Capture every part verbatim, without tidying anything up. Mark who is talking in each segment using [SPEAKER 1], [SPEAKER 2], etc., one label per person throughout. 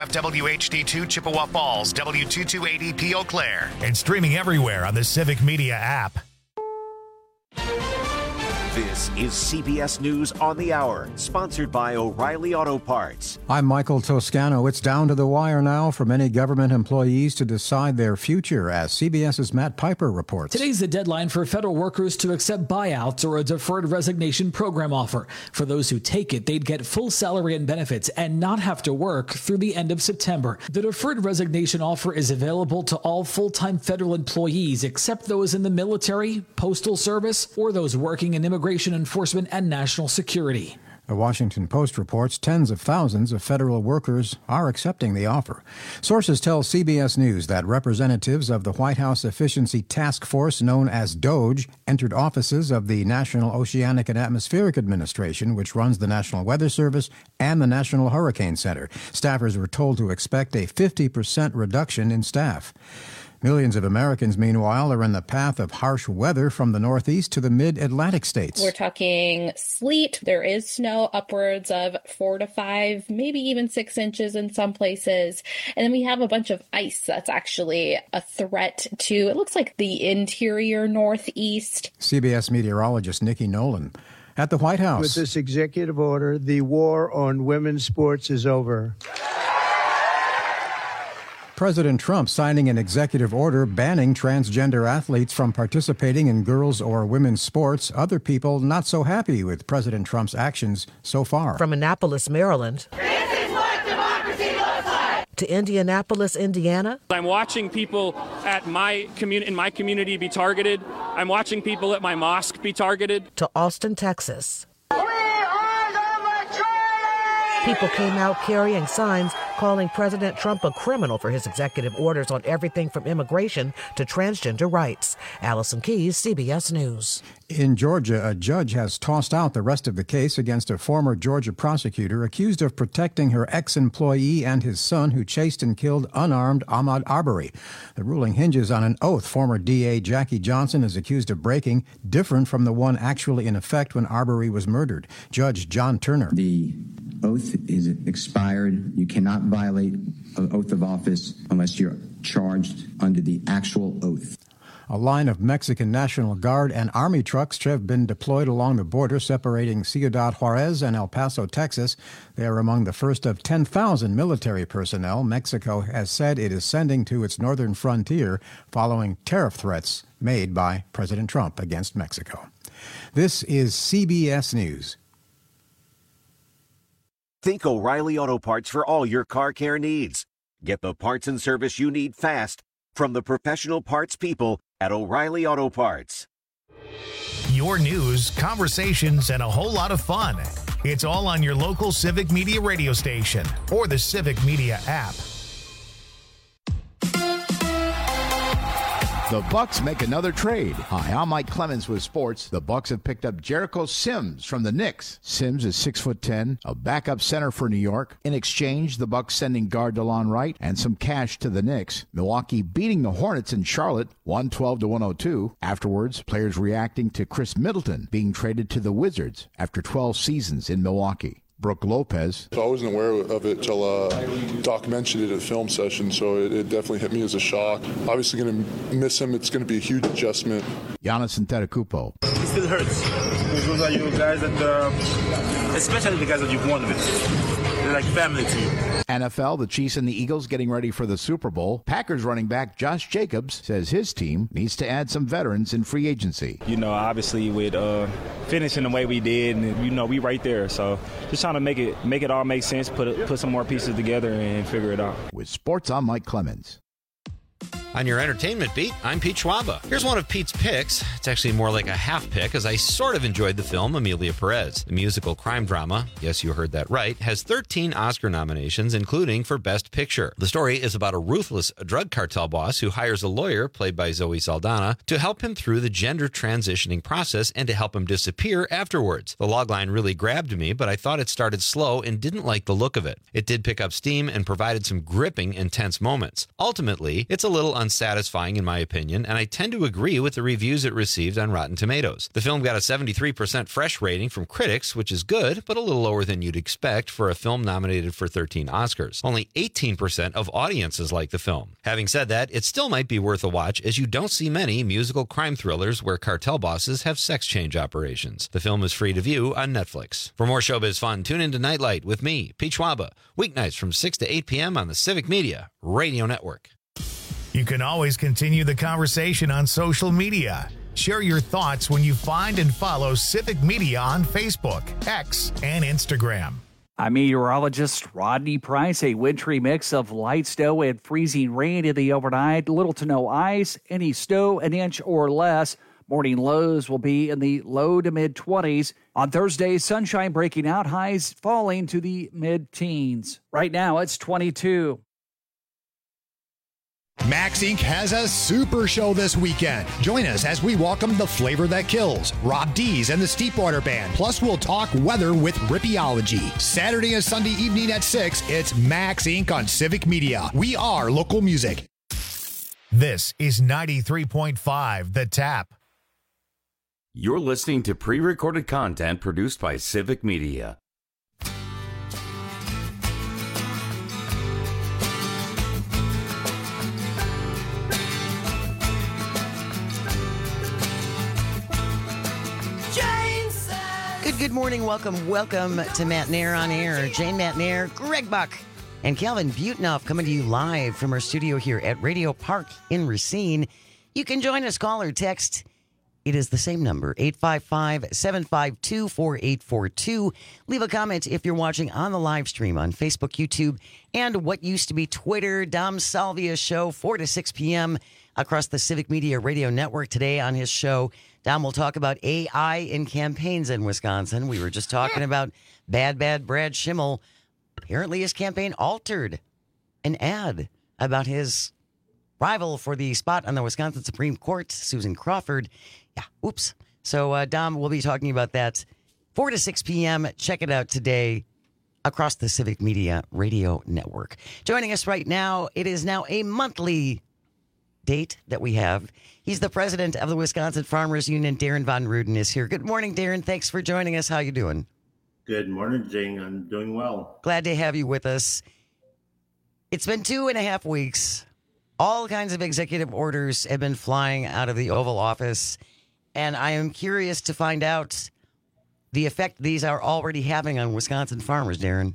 [SPEAKER 1] F W H D two Chippewa Falls, W two two eight zero P Eau Claire, and streaming everywhere on the Civic Media app.
[SPEAKER 2] This is C B S News on the Hour, sponsored by O'Reilly Auto Parts.
[SPEAKER 3] I'm Michael Toscano. It's down to the wire now for many government employees to decide their future, as CBS's Matt Piper reports.
[SPEAKER 4] Today's the deadline for federal workers to accept buyouts or a deferred resignation program offer. For those who take it, they'd get full salary and benefits and not have to work through the end of September. The deferred resignation offer is available to all full-time federal employees except those in the military, postal service, or those working in immigration enforcement and national security.
[SPEAKER 3] The Washington Post reports tens of thousands of federal workers are accepting the offer. Sources tell C B S News that representatives of the White House Efficiency Task Force, known as DOGE, entered offices of the National Oceanic and Atmospheric Administration, which runs the National Weather Service and the National Hurricane Center. Staffers were told to expect a fifty percent reduction in staff. Millions of Americans, meanwhile, are in the path of harsh weather from the Northeast to the mid-Atlantic states.
[SPEAKER 5] We're talking sleet. There is snow upwards of four to five, maybe even six inches in some places. And then we have a bunch of ice that's actually a threat to, it looks like, the interior Northeast.
[SPEAKER 3] C B S meteorologist Nikki Nolan. At the White House.
[SPEAKER 6] With this executive order, the war on women's sports is over.
[SPEAKER 3] President Trump signing an executive order banning transgender athletes from participating in girls' or women's sports. Other people not so happy with President Trump's actions so far.
[SPEAKER 7] From Annapolis, Maryland.
[SPEAKER 8] This is what democracy looks like.
[SPEAKER 7] To Indianapolis, Indiana.
[SPEAKER 9] I'm watching people at my community in my community be targeted. I'm watching people at my mosque be targeted.
[SPEAKER 7] To Austin, Texas.
[SPEAKER 8] We are the majority!
[SPEAKER 7] People came out carrying signs calling President Trump a criminal for his executive orders on everything from immigration to transgender rights. Allison Keyes, C B S News.
[SPEAKER 3] In Georgia, a judge has tossed out the rest of the case against a former Georgia prosecutor accused of protecting her ex-employee and his son who chased and killed unarmed Ahmaud Arbery. The ruling hinges on an oath former D A Jackie Johnson is accused of breaking, different from the one actually in effect when Arbery was murdered. Judge John Turner.
[SPEAKER 10] The oath is expired. You cannot violate an oath of office unless you're charged under the actual oath.
[SPEAKER 3] A line of Mexican National Guard and Army trucks have been deployed along the border separating Ciudad Juarez and El Paso, Texas. They are among the first of ten thousand military personnel Mexico has said it is sending to its northern frontier following tariff threats made by President Trump against Mexico. This is C B S News.
[SPEAKER 2] Think O'Reilly Auto Parts for all your car care needs. Get the parts and service you need fast from the professional parts people at O'Reilly Auto Parts.
[SPEAKER 1] Your news, conversations, and a whole lot of fun. It's all on your local Civic Media radio station or the Civic Media app.
[SPEAKER 11] The Bucks make another trade. Hi, I'm Mike Clemens with sports. The Bucks have picked up Jericho Sims from the Knicks. Sims is six foot ten, a backup center for New York. In exchange, the Bucks sending guard DeLon Wright and some cash to the Knicks. Milwaukee beating the Hornets in Charlotte, one twelve to one oh two. Afterwards, players reacting to Chris Middleton being traded to the Wizards after twelve seasons in Milwaukee. Brooke Lopez.
[SPEAKER 12] I wasn't aware of it until uh, Doc mentioned it at a film session, so it, it definitely hit me as a shock. Obviously going to miss him. It's going to be a huge adjustment.
[SPEAKER 11] Giannis Antetokounmpo.
[SPEAKER 13] It still hurts. Those are you guys that, uh, especially the guys that you've won with. They're like family to you.
[SPEAKER 11] N F L, the Chiefs and the Eagles getting ready for the Super Bowl. Packers running back Josh Jacobs says his team needs to add some veterans in free agency.
[SPEAKER 14] You know, obviously with uh, finishing the way we did, and you know, we right there. So just trying to make it make it all make sense, put put some more pieces together and figure it out.
[SPEAKER 11] With sports, I'm Mike Clemens.
[SPEAKER 15] On your entertainment beat, I'm Pete Schwaba. Here's one of Pete's picks. It's actually more like a half pick, as I sort of enjoyed the film Amelia Perez. The musical crime drama, yes, you heard that right, has thirteen Oscar nominations, including for Best Picture. The story is about a ruthless drug cartel boss who hires a lawyer, played by Zoe Saldana, to help him through the gender transitioning process and to help him disappear afterwards. The logline really grabbed me, but I thought it started slow and didn't like the look of it. It did pick up steam and provided some gripping, intense moments. Ultimately, it's a little unsatisfying in my opinion, and I tend to agree with the reviews it received on Rotten Tomatoes. The film got a seventy-three percent fresh rating from critics, which is good, but a little lower than you'd expect for a film nominated for thirteen Oscars. Only eighteen percent of audiences like the film. Having said that, it still might be worth a watch, as you don't see many musical crime thrillers where cartel bosses have sex change operations. The film is free to view on Netflix. For more showbiz fun, tune into Nightlight with me, Pete Schwaba, weeknights from six to eight p.m. on the Civic Media Radio Network.
[SPEAKER 1] You can always continue the conversation on social media. Share your thoughts when you find and follow Civic Media on Facebook, X, and Instagram.
[SPEAKER 16] I'm meteorologist Rodney Price. A wintry mix of light snow and freezing rain in the overnight. Little to no ice. Any snow an inch or less. Morning lows will be in the low to mid-twenties. On Thursday, sunshine breaking out. Highs falling to the mid-teens. Right now, it's twenty-two.
[SPEAKER 17] Max Incorporated has a super show this weekend. Join us as we welcome the flavor that kills, Rob Dees and the Steepwater Band. Plus, we'll talk weather with Rippeology. Saturday and Sunday evening at six, it's Max Incorporated on Civic Media. We are local music.
[SPEAKER 1] This is ninety-three point five The Tap.
[SPEAKER 18] You're listening to pre-recorded content produced by Civic Media.
[SPEAKER 19] Good, good morning. Welcome, welcome to Matt Nair on Air. Jane Matt Nair, Greg Buck, and Calvin Butenoff coming to you live from our studio here at Radio Park in Racine. You can join us, call or text. It is the same number, eight five five, seven five two, four eight four two. Leave a comment if you're watching on the live stream on Facebook, YouTube, and what used to be Twitter. Dom Salvia Show, four to six p.m. across the Civic Media Radio Network. Today on his show, Dom will talk about A I in campaigns in Wisconsin. We were just talking about Bad Bad Brad Schimmel. Apparently his campaign altered an ad about his rival for the spot on the Wisconsin Supreme Court, Susan Crawford. Yeah, oops. So uh, Dom will be talking about that four to six p.m. Check it out today across the Civic Media Radio Network. Joining us right now, it is now a monthly date that we have. He's the president of the Wisconsin Farmers Union. Darren Von Ruden is here. Good morning, Darren. Thanks for joining us. How you doing?
[SPEAKER 20] Good morning, Jane. I'm doing well.
[SPEAKER 19] Glad to have you with us. It's been two and a half weeks. All kinds of executive orders have been flying out of the Oval Office, and I am curious to find out the effect these are already having on Wisconsin farmers, Darren.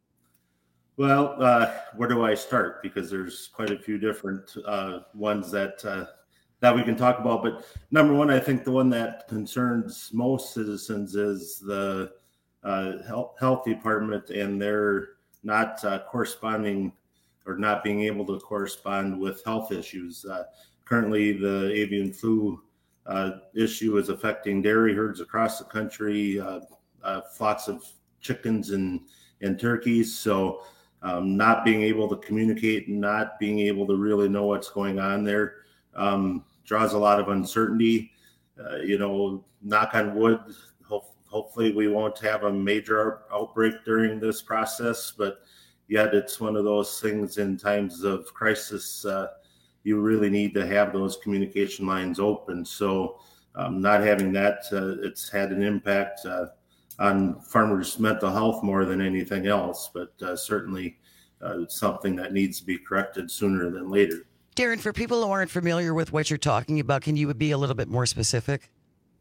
[SPEAKER 20] Well, uh, where do I start? Because there's quite a few different uh, ones that uh, that we can talk about. But number one, I think the one that concerns most citizens is the uh, health, health department and their not uh, corresponding or not being able to correspond with health issues. Uh, currently, the avian flu uh, issue is affecting dairy herds across the country, uh, uh, flocks of chickens and, and turkeys. So um, not being able to communicate and not being able to really know what's going on there um, draws a lot of uncertainty. Uh, you know, knock on wood, ho- hopefully we won't have a major outbreak during this process, but yet it's one of those things in times of crisis, uh, you really need to have those communication lines open. So um, not having that, uh, it's had an impact uh, on farmers' mental health more than anything else, but uh, certainly uh, it's something that needs to be corrected sooner than later.
[SPEAKER 19] Darren, for people who aren't familiar with what you're talking about, can you be a little bit more specific?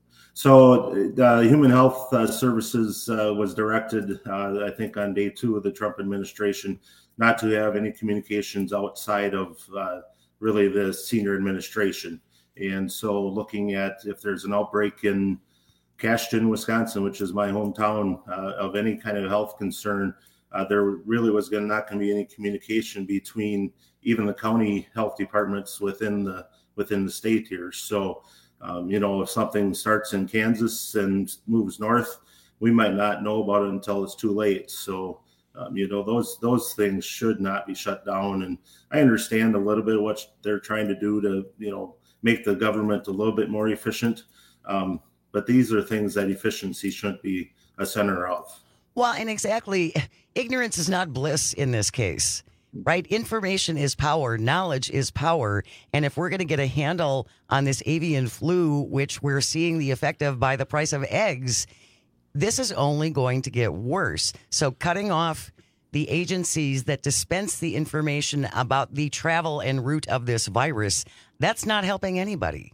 [SPEAKER 20] So uh, Human Health uh, Services uh, was directed, uh, I think, on day two of the Trump administration, not to have any communications outside of uh, really the senior administration. And so looking at if there's an outbreak in Cashton, Wisconsin, which is my hometown, uh, of any kind of health concern, uh, there really was gonna, not going to be any communication between even the county health departments within the within the state here. So Um, you know, if something starts in Kansas and moves north, we might not know about it until it's too late. So, um, you know, those those things should not be shut down. And I understand a little bit what they're trying to do to, you know, make the government a little bit more efficient. Um, but these are things that efficiency shouldn't be a center of.
[SPEAKER 19] Well, and exactly, ignorance is not bliss in this case. right? Information is power. Knowledge is power. And if we're going to get a handle on this avian flu, which we're seeing the effect of by the price of eggs, this is only going to get worse. So cutting off the agencies that dispense the information about the travel and route of this virus, that's not helping anybody.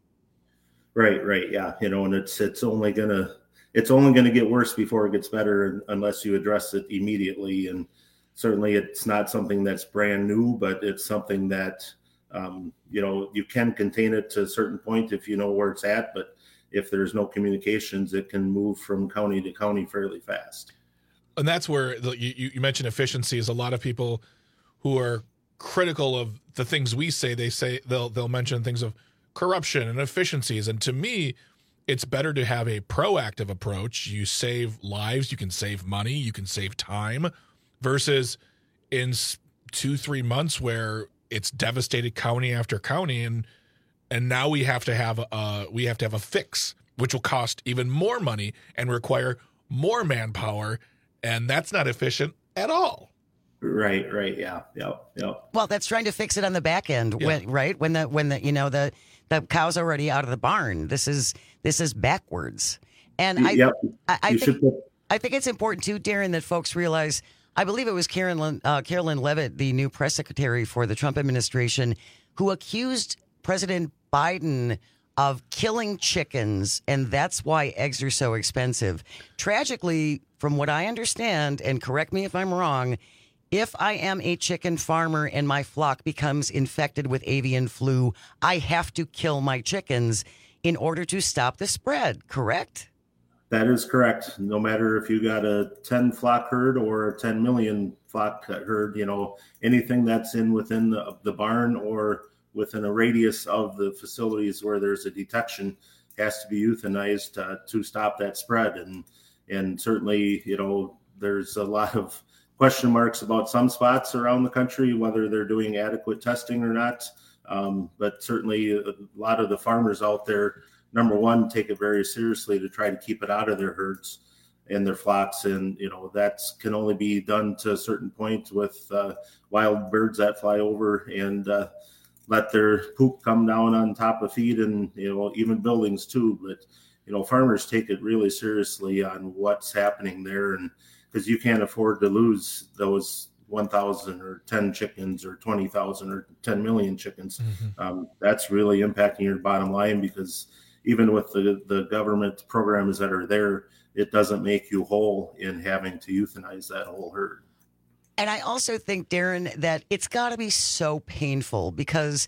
[SPEAKER 20] Right, right. Yeah. You know, and it's, it's only going to, it's only going to get worse before it gets better unless you address it immediately. And certainly it's not something that's brand new, but it's something that, um, you know, you can contain it to a certain point if you know where it's at. But if there's no communications, it can move from county to county fairly fast.
[SPEAKER 21] And that's where the, you, you mentioned efficiencies. A lot of people who are critical of the things we say, they say they'll they'll mention things of corruption and efficiencies. And to me, it's better to have a proactive approach. You save lives, you can save money, you can save time, versus in two, three months where it's devastated county after county, and and now we have to have a we have to have a fix, which will cost even more money and require more manpower. And that's not efficient at all.
[SPEAKER 20] Right, right, yeah, yeah, yeah.
[SPEAKER 19] Well, that's trying to fix it on the back end,
[SPEAKER 21] Yeah.
[SPEAKER 19] when, right? When the when the you know the the cow's already out of the barn. This is this is backwards, and I
[SPEAKER 20] Yep.
[SPEAKER 19] I, I
[SPEAKER 20] You
[SPEAKER 19] think
[SPEAKER 20] should put-
[SPEAKER 19] I think it's important too, Darren, that folks realize. I believe it was Carolyn uh, Carolyn Levitt, the new press secretary for the Trump administration, who accused President Biden of killing chickens, and that's why eggs are so expensive. Tragically, from what I understand, and correct me if I'm wrong, if I am a chicken farmer and my flock becomes infected with avian flu, I have to kill my chickens in order to stop the spread, correct?
[SPEAKER 20] That is correct. No matter if you got a ten flock herd or a ten million flock herd, you know, anything that's in within the, the barn or within a radius of the facilities where there's a detection has to be euthanized uh, to stop that spread. And, and certainly, you know, there's a lot of question marks about some spots around the country, whether they're doing adequate testing or not. Um, but certainly a lot of the farmers out there, number one, take it very seriously to try to keep it out of their herds and their flocks. And, you know, that can only be done to a certain point with uh, wild birds that fly over and uh, let their poop come down on top of feed and, you know, even buildings too. But, you know, farmers take it really seriously on what's happening there. And because you can't afford to lose those one thousand or ten chickens or twenty thousand or ten million chickens. Mm-hmm. Um, that's really impacting your bottom line, because even with the, the government programs that are there, it doesn't make you whole in having to euthanize that whole herd.
[SPEAKER 19] And I also think, Darren, that it's got to be so painful because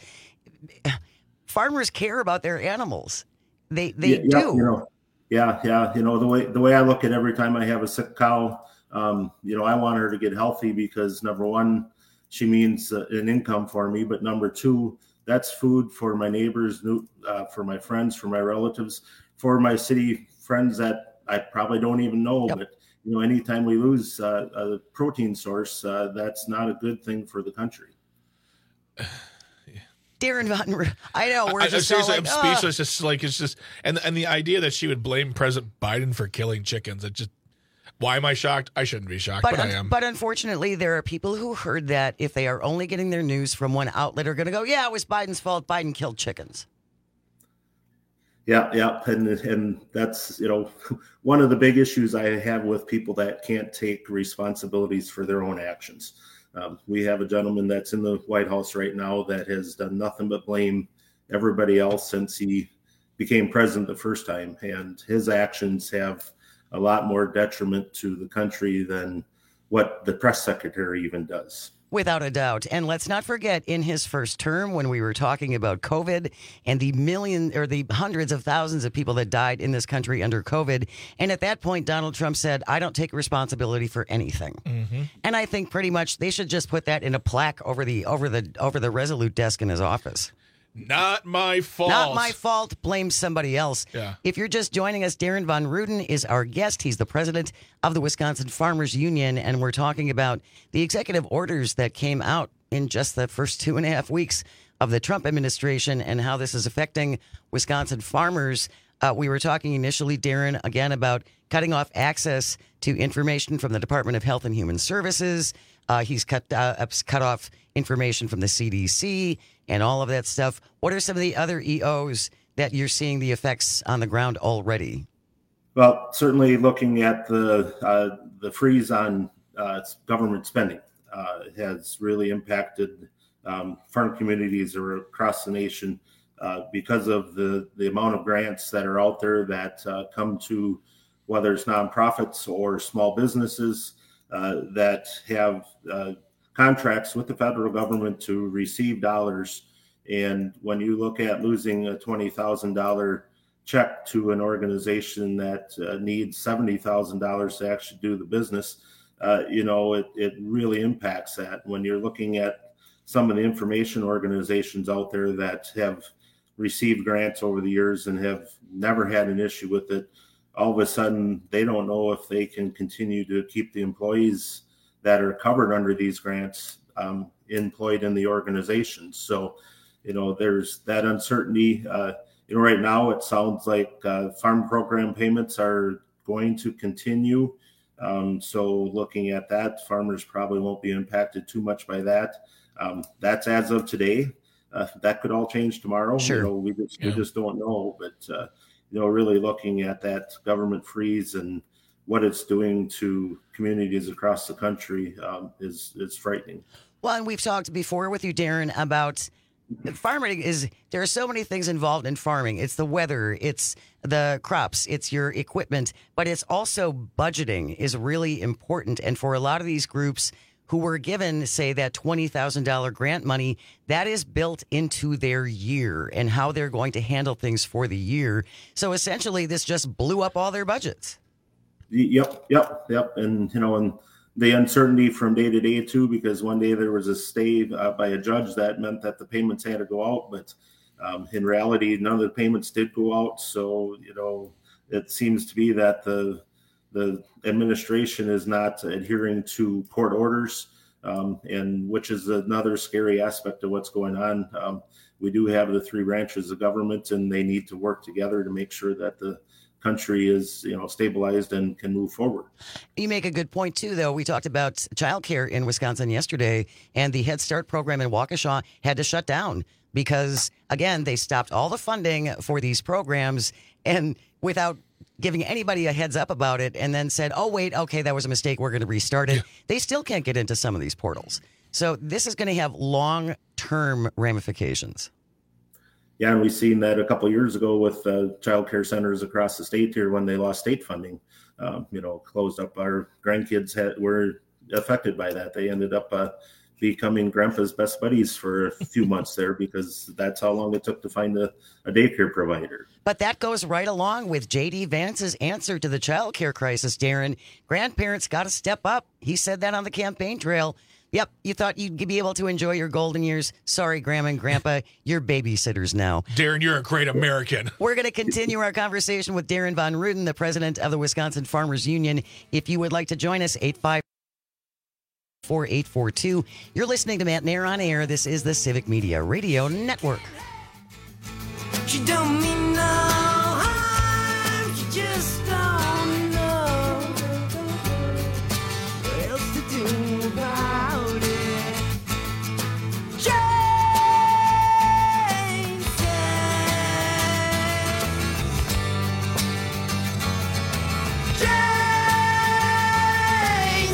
[SPEAKER 19] farmers care about their animals. They they
[SPEAKER 20] yeah, yeah,
[SPEAKER 19] do.
[SPEAKER 20] You know, yeah, yeah. You know, the way the way I look at every time I have a sick cow, um, you know, I want her to get healthy because number one, she means uh, an income for me, but number two, that's food for my neighbors, uh, for my friends, for my relatives, for my city friends that I probably don't even know. Yep. But you know, anytime we lose uh, a protein source, uh, that's not a good thing for the country.
[SPEAKER 19] Darren Von, I know we're
[SPEAKER 21] I,
[SPEAKER 19] just
[SPEAKER 21] seriously,
[SPEAKER 19] all
[SPEAKER 21] I'm
[SPEAKER 19] like,
[SPEAKER 21] speechless. Just like it's just, and and the idea that she would blame President Biden for killing chickens, it just. Why am I shocked? I shouldn't be shocked, but, but I am.
[SPEAKER 19] But unfortunately, there are people who heard that if they are only getting their news from one outlet are going to go, yeah, it was Biden's fault. Biden killed chickens.
[SPEAKER 20] Yeah, yeah. And, and that's, you know, one of the big issues I have with people that can't take responsibilities for their own actions. Um, we have a gentleman that's in the White House right now that has done nothing but blame everybody else since he became president the first time. And his actions have a lot more detriment to the country than what the press secretary even does.
[SPEAKER 19] Without a doubt. And let's not forget, in his first term, when we were talking about COVID and the million or the hundreds of thousands of people that died in this country under COVID. And at that point, Donald Trump said, I don't take responsibility for anything. Mm-hmm. And I think pretty much they should just put that in a plaque over the over the over the Resolute desk in his office.
[SPEAKER 21] Not my fault.
[SPEAKER 19] Not my fault. Blame somebody else.
[SPEAKER 21] Yeah.
[SPEAKER 19] If you're just joining us, Darren Von Ruden is our guest. He's the president of the Wisconsin Farmers Union, and we're talking about the executive orders that came out in just the first two and a half weeks of the Trump administration and how this is affecting Wisconsin farmers. Uh, we were talking initially, Darren, again about cutting off access to information from the Department of Health and Human Services, Uh, he's cut uh, cut off information from the C D C and all of that stuff. What are some of the other E Os that you're seeing the effects on the ground already?
[SPEAKER 20] Well, certainly looking at the uh, the freeze on uh, government spending uh, has really impacted um, farm communities across the nation uh, because of the, the amount of grants that are out there that uh, come to whether it's nonprofits or small businesses uh, that have uh, contracts with the federal government to receive dollars. And when you look at losing a twenty thousand dollars check to an organization that uh, needs seventy thousand dollars to actually do the business, uh, you know, it, it really impacts that. When you're looking at some of the information organizations out there that have received grants over the years and have never had an issue with it, all of a sudden they don't know if they can continue to keep the employees that are covered under these grants um, employed in the organizations. So, you know, there's that uncertainty. Uh, you know, right now it sounds like uh, farm program payments are going to continue. Um, so looking at that, farmers probably won't be impacted too much by that. Um, that's as of today. Uh, that could all change tomorrow.
[SPEAKER 19] Sure.
[SPEAKER 20] You know, we just
[SPEAKER 19] Yeah.
[SPEAKER 20] we just don't know. But uh, you know, really looking at that government freeze and what it's doing to communities across the country um, is is frightening.
[SPEAKER 19] Well, and we've talked before with you, Darren, about farming is there are so many things involved in farming. It's the weather, it's the crops, it's your equipment, but it's also budgeting is really important. And for a lot of these groups who were given, say, that twenty thousand dollars grant money, that is built into their year and how they're going to handle things for the year. So essentially, this just blew up all their budgets.
[SPEAKER 20] Yep, yep, yep. And, you know, and the uncertainty from day to day, too, because one day there was a stay uh, by a judge that meant that the payments had to go out. But um, in reality, none of the payments did go out. So, you know, it seems to be that the the administration is not adhering to court orders, um, and which is another scary aspect of what's going on. Um, we do have the three branches of government, and they need to work together to make sure that the country is, you know, stabilized and can move forward.
[SPEAKER 19] You make a good point, too, though. We talked about childcare in Wisconsin yesterday, and the Head Start program in Waukesha had to shut down because, again, they stopped all the funding for these programs and without giving anybody a heads up about it, and then said, oh, wait, okay, that was a mistake. We're going to restart it. Yeah. They still can't get into some of these portals. So this is going to have long-term ramifications.
[SPEAKER 20] Yeah, and we've seen that a couple of years ago with uh, child care centers across the state here when they lost state funding, um, you know, closed up. Our grandkids had, were affected by that. They ended up uh, becoming grandpa's best buddies for a few months there because that's how long it took to find a, a daycare provider.
[SPEAKER 19] But that goes right along with J D. Vance's answer to the child care crisis, Darren. Grandparents got to step up. He said that on the campaign trail. Yep, you thought you'd be able to enjoy your golden years. Sorry, Grandma and Grandpa, you're babysitters now.
[SPEAKER 21] Darren, you're a great American.
[SPEAKER 19] We're going to continue our conversation with Darren Von Ruden, the president of the Wisconsin Farmers Union. If you would like to join us, eight five four eight four two. You're listening to Matt Nair on Air. This is the Civic Media Radio Network.
[SPEAKER 8] She don't mean no harm, she just don't know what else to do about it. Jane said, Jane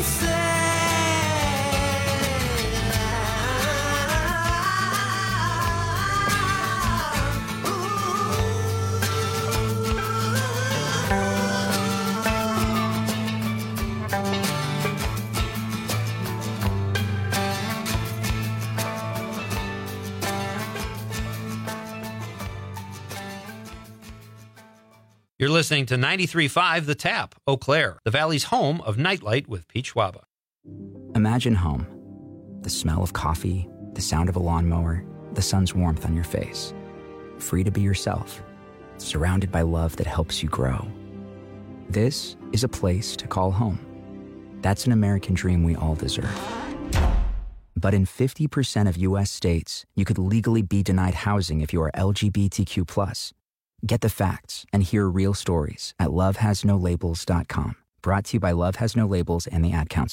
[SPEAKER 15] You're listening to ninety-three point five The Tap, Eau Claire, the Valley's home of Nightlight with Pete Schwaba.
[SPEAKER 4] Imagine home. The smell of coffee, the sound of a lawnmower, the sun's warmth on your face. Free to be yourself, surrounded by love that helps you grow. This is a place to call home. That's an American dream we all deserve. But in fifty percent of U S states, you could legally be denied housing if you are L G B T Q plus. Get the facts and hear real stories at love has no labels dot com. Brought to you by Love Has No Labels and the Ad Council.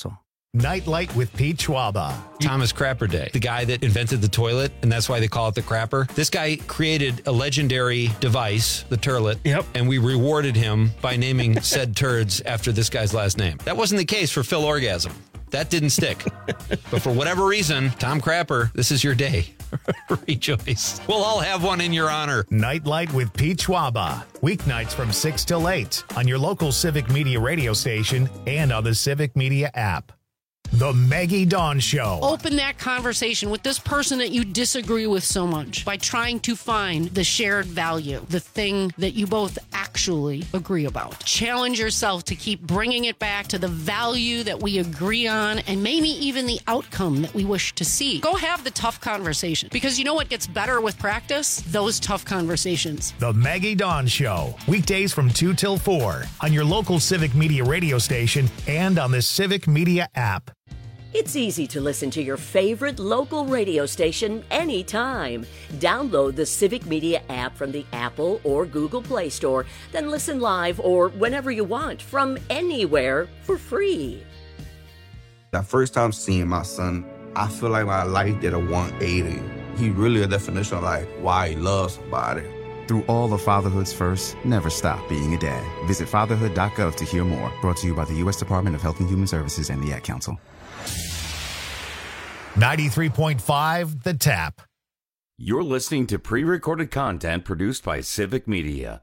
[SPEAKER 1] Nightlight with Pete Schwaba.
[SPEAKER 15] Thomas Crapper Day, the guy that invented the toilet, and that's why they call it the crapper. This guy created a legendary device, the turlet, yep. and we rewarded him by naming said turds after this guy's last name. That wasn't the case for Phil Orgasm. That didn't stick. But for whatever reason, Tom Crapper, this is your day. Rejoice. We'll all have one in your honor.
[SPEAKER 1] Nightlight with Pete Schwaba. Weeknights from six till eight on your local Civic Media radio station and on the Civic Media app. The Maggie Dawn Show.
[SPEAKER 5] Open that conversation with this person that you disagree with so much by trying to find the shared value, the thing that you both actually agree about. Challenge yourself to keep bringing it back to the value that we agree on and maybe even the outcome that we wish to see. Go have the tough conversation, because you know what gets better with practice? Those tough conversations.
[SPEAKER 1] The Maggie Dawn Show. Weekdays from two till four on your local Civic Media radio station and on the Civic Media app.
[SPEAKER 22] It's easy to listen to your favorite local radio station anytime. Download the Civic Media app from the Apple or Google Play Store, then listen live or whenever you want from anywhere for free.
[SPEAKER 23] The first time seeing my son, I feel like my life did a one eighty. He really a definition of like why he loves somebody.
[SPEAKER 24] Through all of fatherhood's first, never stop being a dad. Visit fatherhood dot gov to hear more. Brought to you by the U S Department of Health and Human Services and the Ad Council.
[SPEAKER 1] ninety-three point five The Tap.
[SPEAKER 18] You're listening to pre-recorded content produced by Civic Media.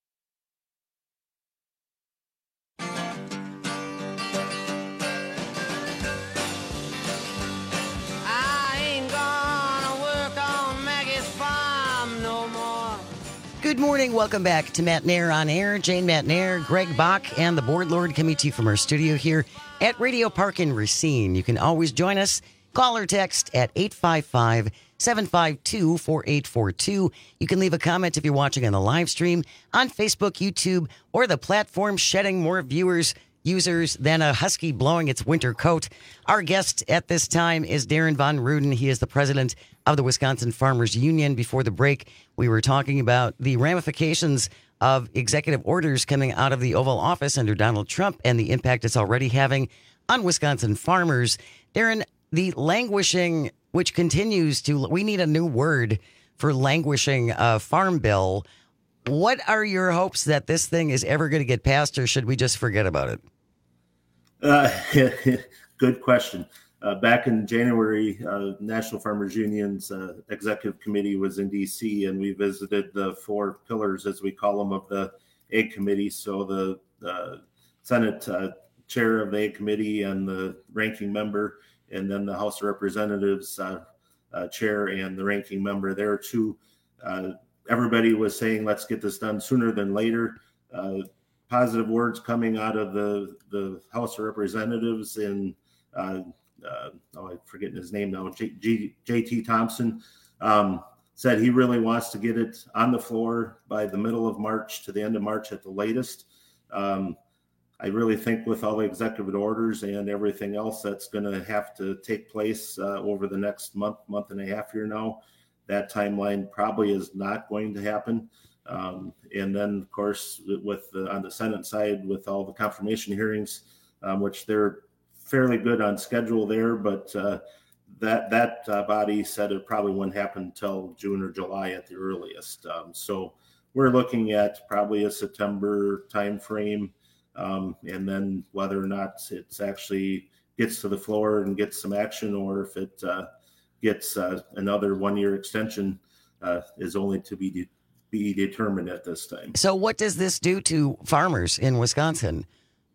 [SPEAKER 8] I ain't gonna work on Maggie's farm no more.
[SPEAKER 19] Good morning. Welcome back to Matt Nair on Air. Jane Matt Nair, Greg Bach, and the Board Lord coming to you from our studio here at Radio Park in Racine. You can always join us. Call or text at eight five five, seven five two, four eight four two. You can leave a comment if you're watching on the live stream on Facebook, YouTube, or the platform shedding more viewers, users than a husky blowing its winter coat. Our guest at this time is Darren Von Ruden. He is the president of the Wisconsin Farmers Union. Before the break, we were talking about the ramifications of executive orders coming out of the Oval Office under Donald Trump and the impact it's already having on Wisconsin farmers. Darren, the languishing, which continues to, we need a new word for languishing uh, farm bill. What are your hopes that this thing is ever going to get passed, or should we just forget about it?
[SPEAKER 20] Uh, good question. Uh, back in January, uh, National Farmers Union's uh, executive committee was in D C, and we visited the four pillars, as we call them, of the Ag Committee. So the, the Senate uh, chair of the Ag Committee and the ranking member, and then the House of Representatives uh, uh, chair and the ranking member there too. Uh, everybody was saying, let's get this done sooner than later. Uh, positive words coming out of the, the House of Representatives and uh, uh, oh, I'm forgetting his name now, J, G, J T Thompson, um, said he really wants to get it on the floor by the middle of March to the end of March at the latest. Um, I really think with all the executive orders and everything else that's going to have to take place uh, over the next month, month and a half here now, that timeline probably is not going to happen. Um, and then, of course, with the, on the Senate side, with all the confirmation hearings, um, which they're fairly good on schedule there, but uh, that that uh, body said it probably wouldn't happen until June or July at the earliest. Um, so we're looking at probably a September timeframe. Um, and then whether or not it's actually gets to the floor and gets some action, or if it uh, gets uh, another one-year extension, uh, is only to be de- be determined at this time.
[SPEAKER 19] So, what does this do to farmers in Wisconsin?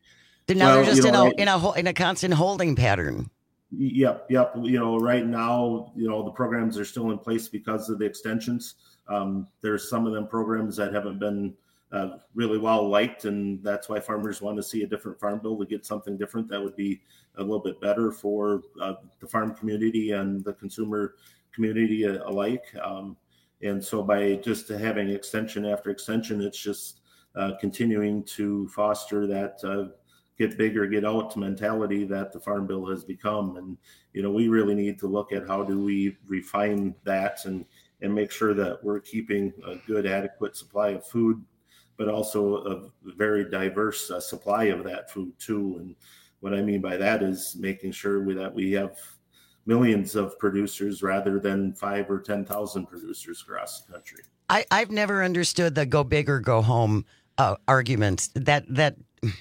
[SPEAKER 19] Now
[SPEAKER 20] well,
[SPEAKER 19] they're just
[SPEAKER 20] you know,
[SPEAKER 19] in a in a in a constant holding pattern.
[SPEAKER 20] Yep, yep. You know, right now, you know, the programs are still in place because of the extensions. Um, there's some of them programs that haven't been Uh, really well liked, and that's why farmers want to see a different farm bill to get something different that would be a little bit better for uh, the farm community and the consumer community alike. Um, and so by just having extension after extension, it's just uh, continuing to foster that uh, get bigger, get out mentality that the farm bill has become. And, you know, we really need to look at how do we refine that and, and make sure that we're keeping a good, adequate supply of food, but also a very diverse uh, supply of that food too. And what I mean by that is making sure we, that we have millions of producers rather than five or ten thousand producers across the country.
[SPEAKER 19] I, I've never understood the go big or go home uh, argument. That that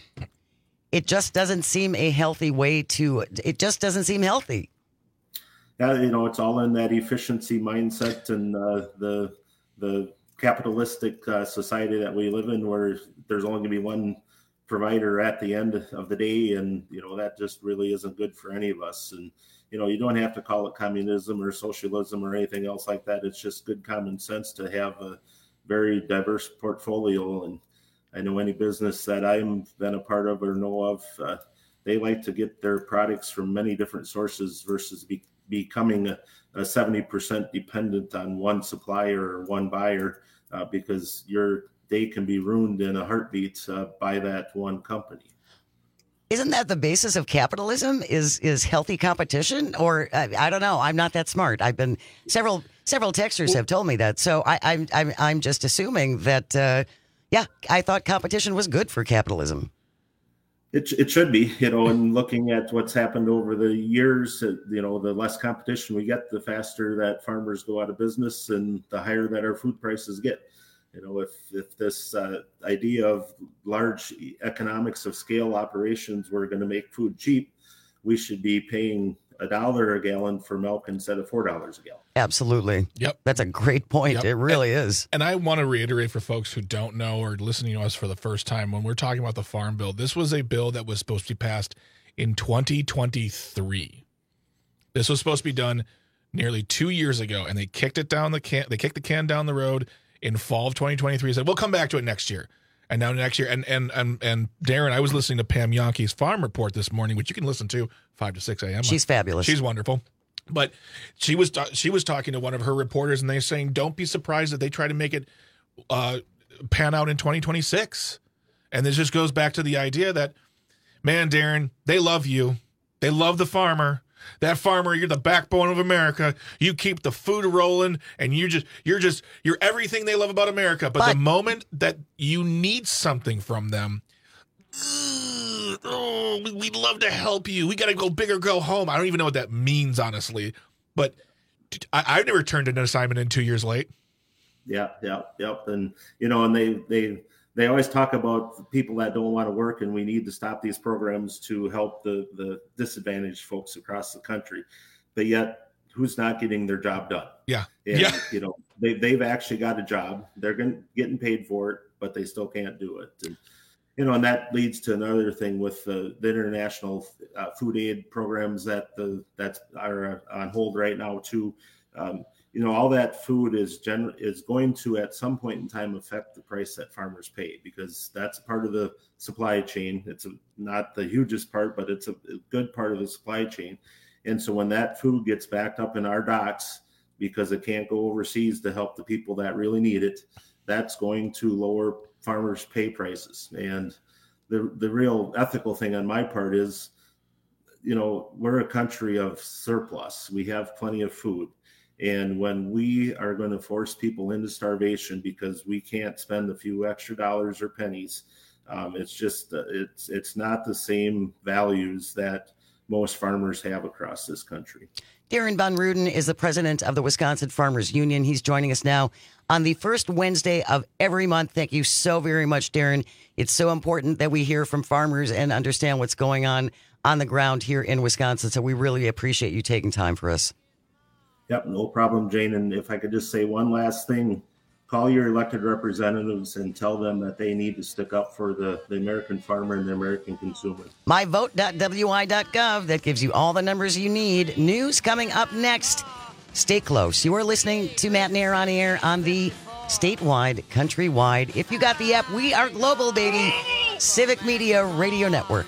[SPEAKER 19] it just doesn't seem a healthy way to. It just doesn't seem healthy.
[SPEAKER 20] Yeah, you know, it's all in that efficiency mindset and uh, the the capitalistic uh, society that we live in, where there's only going to be one provider at the end of the day, and you know that just really isn't good for any of us. And you know, you don't have to call it communism or socialism or anything else like that. It's just good common sense to have a very diverse portfolio. And I know any business that I've been a part of or know of, uh, they like to get their products from many different sources versus be, becoming a, a seventy percent dependent on one supplier or one buyer, uh, because your day can be ruined in a heartbeat uh, by that one company.
[SPEAKER 19] Isn't that the basis of capitalism? Is is healthy competition? Or uh, I don't know. I'm not that smart. I've been several several texters have told me that. So I, I'm I'm I'm just assuming that. Uh, yeah, I thought competition was good for capitalism.
[SPEAKER 20] It it should be, you know. And looking at what's happened over the years, you know, the less competition we get, the faster that farmers go out of business, and the higher that our food prices get. You know, if if this uh, idea of large economics of scale operations were going to make food cheap, we should be paying a dollar a gallon for milk instead of four dollars a gallon.
[SPEAKER 19] Absolutely.
[SPEAKER 21] Yep.
[SPEAKER 19] That's a great point.
[SPEAKER 21] Yep.
[SPEAKER 19] It really
[SPEAKER 21] and,
[SPEAKER 19] is.
[SPEAKER 21] And I want to reiterate for folks who don't know or listening to us for the first time, when we're talking about the Farm Bill, this was a bill that was supposed to be passed in twenty twenty-three. This was supposed to be done nearly two years ago, and they kicked it down the can. They kicked the can down the road in fall of twenty twenty-three. Said, we'll come back to it next year. And now next year, and and and and Darren, I was listening to Pam Yonke's Farm Report this morning, which you can listen to five to six a.m.
[SPEAKER 19] She's fabulous.
[SPEAKER 21] She's wonderful. But she was she was talking to one of her reporters, and they're saying, don't be surprised that they try to make it uh, pan out in twenty twenty-six. And this just goes back to the idea that, man, Darren, they love you. They love the farmer. That farmer, you're the backbone of America. You keep the food rolling, and you're just, you're just, you're everything they love about America. But, but the moment that you need something from them, oh, we'd love to help you. We got to go big or go home. I don't even know what that means, honestly. But I, I've never turned in an assignment in two years late.
[SPEAKER 20] Yeah, yeah, yep. And you know, and they they. They always talk about people that don't want to work, and we need to stop these programs to help the, the disadvantaged folks across the country. But yet, who's not getting their job done?
[SPEAKER 21] Yeah.
[SPEAKER 20] And,
[SPEAKER 21] yeah.
[SPEAKER 20] you know, they, they've actually got a job. They're getting, getting paid for it, but they still can't do it. And, you know, and that leads to another thing with the, the international uh, food aid programs that the that are on hold right now, too. Um, You know, all that food is gen- is going to at some point in time affect the price that farmers pay, because that's part of the supply chain. It's a, not the hugest part, but it's a, a good part of the supply chain. And so when that food gets backed up in our docks because it can't go overseas to help the people that really need it, that's going to lower farmers' pay prices. And the the real ethical thing on my part is, you know, we're a country of surplus. We have plenty of food. And when we are going to force people into starvation because we can't spend a few extra dollars or pennies, um, it's just uh, it's it's not the same values that most farmers have across this country.
[SPEAKER 19] Darren Von Ruden is the president of the Wisconsin Farmers Union. He's joining us now on the first Wednesday of every month. Thank you so very much, Darren. It's so important that we hear from farmers and understand what's going on on the ground here in Wisconsin. So we really appreciate you taking time for us.
[SPEAKER 20] Yep, no problem, Jane. And if I could just say one last thing, call your elected representatives and tell them that they need to stick up for the, the American farmer and the American consumer.
[SPEAKER 19] my vote dot w i dot gov. That gives you all the numbers you need. News coming up next. Stay close. You are listening to Matt Nair on air on the statewide, countrywide. If you got the app, we are global, baby. Civic Media Radio Network.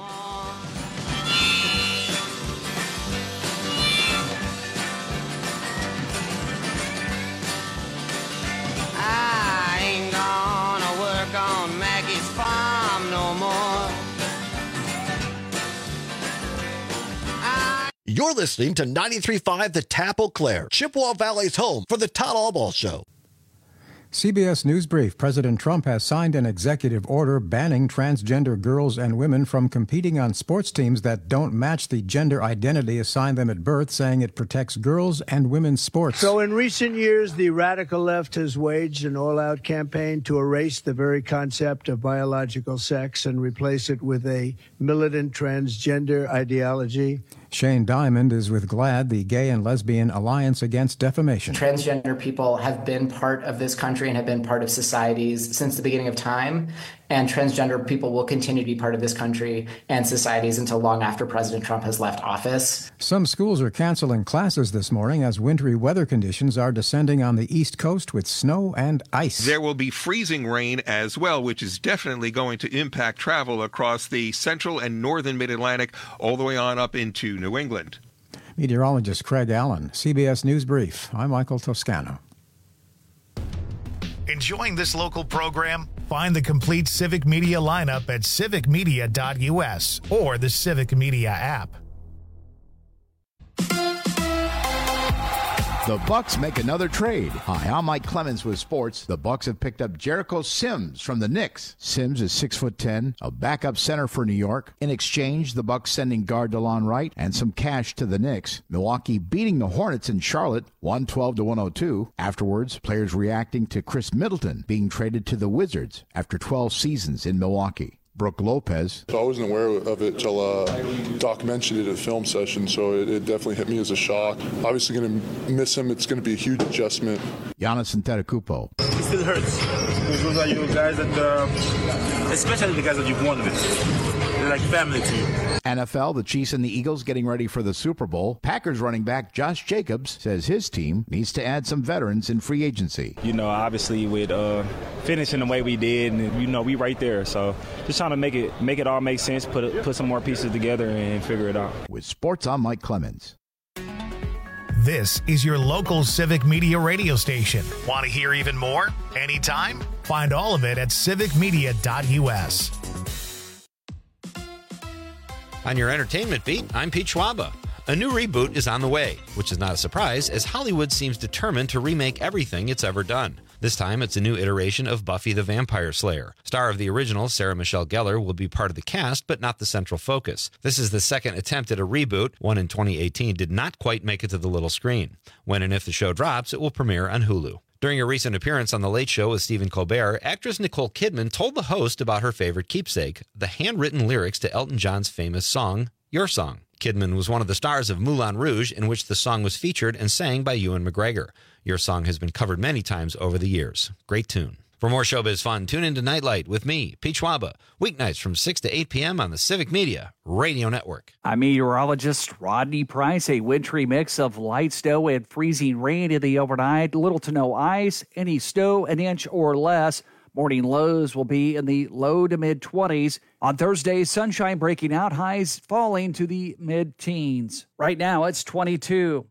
[SPEAKER 6] You're listening to ninety-three point five The Tap Eau Claire, Chippewa Valley's home for the Todd Albaugh Show.
[SPEAKER 3] C B S News Brief. President Trump has signed an executive order banning transgender girls and women from competing on sports teams that don't match the gender identity assigned them at birth, saying it protects girls and women's sports.
[SPEAKER 6] So in recent years, the radical left has waged an all-out campaign to erase the very concept of biological sex and replace it with a militant transgender ideology.
[SPEAKER 3] Shane Diamond is with GLAAD, the Gay and Lesbian Alliance Against Defamation.
[SPEAKER 7] Transgender people have been part of this country and have been part of societies since the beginning of time, and transgender people will continue to be part of this country and societies until long after President Trump has left office.
[SPEAKER 3] Some schools are canceling classes this morning as wintry weather conditions are descending on the East Coast with snow and ice.
[SPEAKER 9] There will be freezing rain as well, which is definitely going to impact travel across the central and northern mid-Atlantic all the way on up into New England.
[SPEAKER 3] Meteorologist Craig Allen, C B S News Brief. I'm Michael Toscano.
[SPEAKER 1] Enjoying this local program? Find the complete Civic Media lineup at civic media dot U S or the Civic Media app.
[SPEAKER 11] The Bucks make another trade. Hi, I'm Mike Clemens with sports. The Bucks have picked up Jericho Sims from the Knicks. Sims is six foot ten, a backup center for New York. In exchange, the Bucks sending guard DeLon Wright and some cash to the Knicks. Milwaukee beating the Hornets in Charlotte, one twelve to one oh two. Afterwards, players reacting to Chris Middleton being traded to the Wizards after twelve seasons in Milwaukee. Brooke Lopez.
[SPEAKER 12] So I wasn't aware of it till uh, Doc mentioned it at a film session, so it, it definitely hit me as a shock. Obviously going to miss him. It's going to be a huge adjustment.
[SPEAKER 11] Giannis Antetokounmpo.
[SPEAKER 13] It still hurts. Those are you guys that, uh, especially the guys that you've won with. They're like family to you.
[SPEAKER 11] N F L, the Chiefs and the Eagles getting ready for the Super Bowl. Packers running back Josh Jacobs says his team needs to add some veterans in free agency.
[SPEAKER 14] You know, obviously with uh, finishing the way we did, and you know, we right there. So just trying to make it make it all make sense, put it, put some more pieces together and figure it out.
[SPEAKER 11] With sports, I'm Mike Clemens.
[SPEAKER 1] This is your local Civic Media radio station. Want to hear even more? Anytime? Find all of it at civic media dot U S.
[SPEAKER 15] On your entertainment beat, I'm Pete Schwaba. A new reboot is on the way, which is not a surprise as Hollywood seems determined to remake everything it's ever done. This time, it's a new iteration of Buffy the Vampire Slayer. Star of the original, Sarah Michelle Gellar, will be part of the cast, but not the central focus. This is the second attempt at a reboot. One in twenty eighteen did not quite make it to the little screen. When and if the show drops, it will premiere on Hulu. During a recent appearance on The Late Show with Stephen Colbert, actress Nicole Kidman told the host about her favorite keepsake, the handwritten lyrics to Elton John's famous song, Your Song. Kidman was one of the stars of Moulin Rouge, in which the song was featured and sang by Ewan McGregor. Your Song has been covered many times over the years. Great tune. For more showbiz fun, tune into Nightlight with me, Pete Schwaba, weeknights from six to eight p.m. on the Civic Media Radio Network.
[SPEAKER 16] I'm meteorologist Rodney Price. A wintry mix of light snow and freezing rain in the overnight. Little to no ice. Any snow, an inch or less. Morning lows will be in the low to mid-twenties. On Thursday, sunshine breaking out, highs falling to the mid-teens. Right now, it's twenty-two.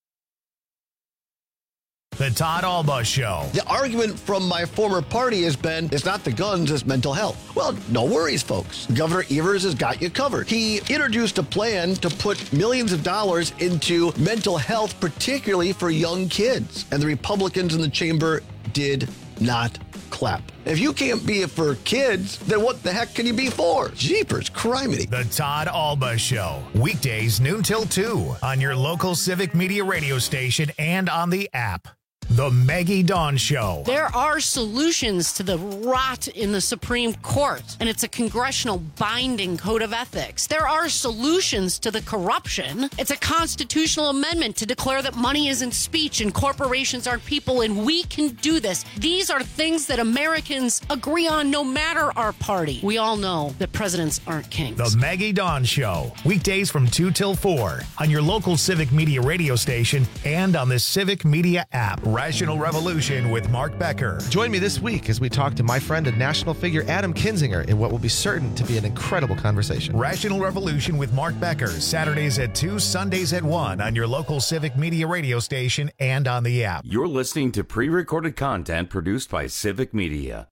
[SPEAKER 1] The Todd Alba Show.
[SPEAKER 10] The argument from my former party has been, it's not the guns, it's mental health. Well, no worries, folks. Governor Evers has got you covered. He introduced a plan to put millions of dollars into mental health, particularly for young kids. And the Republicans in the chamber did not clap. If you can't be it for kids, then what the heck can you be for? Jeepers, criminy.
[SPEAKER 1] The Todd Alba Show. Weekdays noon till two on your local Civic Media radio station and on the app. The Maggie Dawn Show.
[SPEAKER 5] There are solutions to the rot in the Supreme Court, and it's a congressional binding code of ethics. There are solutions to the corruption. It's a constitutional amendment to declare that money isn't speech and corporations aren't people, and we can do this. These are things that Americans agree on no matter our party. We all know that presidents aren't kings.
[SPEAKER 1] The Maggie Dawn Show. Weekdays from two till four on your local Civic Media radio station and on the Civic Media app. Rational Revolution with Mark Becker.
[SPEAKER 25] Join me this week as we talk to my friend and national figure Adam Kinzinger in what will be certain to be an incredible conversation.
[SPEAKER 1] Rational Revolution with Mark Becker, Saturdays at two, Sundays at one on your local Civic Media radio station and on the app.
[SPEAKER 18] You're listening to pre-recorded content produced by Civic Media.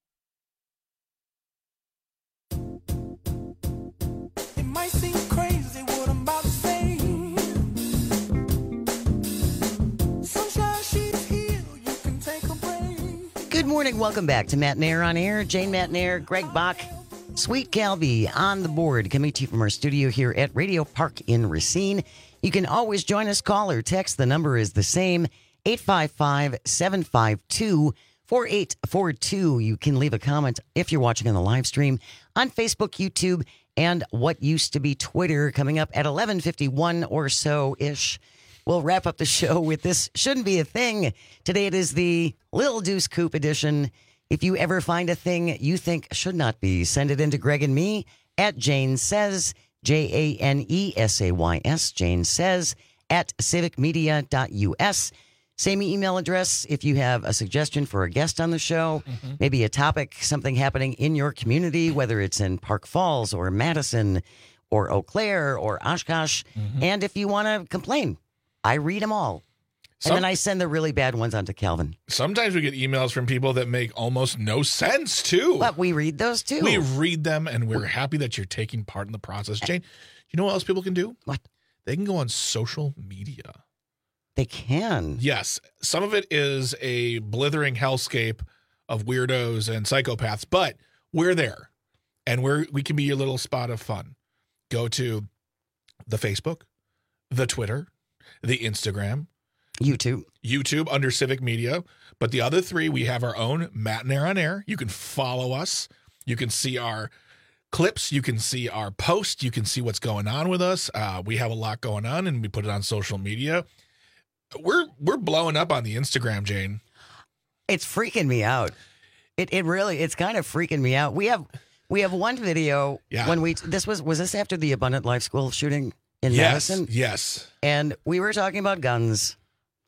[SPEAKER 19] Good morning. Welcome back to Matt Nair on Air. Jane Matt Nair, Greg Bach, Sweet Calvi on the board, coming to you from our studio here at Radio Park in Racine. You can always join us. Call or text. The number is the same, eight five five, seven five two, four eight four two. You can leave a comment if you're watching on the live stream on Facebook, YouTube, and what used to be Twitter, coming up at eleven fifty-one or so-ish. We'll wrap up the show with This Shouldn't Be a Thing. Today it is the Little Deuce Coupe edition. If you ever find a thing you think should not be, send it in to Greg and me at Jane Says, J A N E S A Y S, Jane Says, at civic media dot U S. Same email address if you have a suggestion for a guest on the show, mm-hmm. maybe a topic, something happening in your community, whether it's in Park Falls or Madison or Eau Claire or Oshkosh. Mm-hmm. And if you want to complain, I read them all. And Some, then I send the really bad ones on to Calvin.
[SPEAKER 21] Sometimes we get emails from people that make almost no sense, too.
[SPEAKER 19] But we read those, too.
[SPEAKER 21] We read them, and we're happy that you're taking part in the process. Jane, you know what else people can do?
[SPEAKER 19] What?
[SPEAKER 21] They can go on social media.
[SPEAKER 19] They can.
[SPEAKER 21] Yes. Some of it is a blithering hellscape of weirdos and psychopaths, but we're there, and we're we can be your little spot of fun. Go to the Facebook, the Twitter, the Instagram,
[SPEAKER 19] YouTube.
[SPEAKER 21] YouTube under Civic Media. But the other three, we have our own Matt Nair on Air. You can follow us. You can see our clips. You can see our posts. You can see what's going on with us. Uh, we have a lot going on, and we put it on social media. We're we're blowing up on the Instagram, Jane.
[SPEAKER 19] It's freaking me out. It it really it's kind of freaking me out. We have we have one video
[SPEAKER 21] yeah.
[SPEAKER 19] when we this was was this after the Abundant Life School shooting in
[SPEAKER 21] yes,
[SPEAKER 19] Madison?
[SPEAKER 21] Yes.
[SPEAKER 19] And we were talking about guns.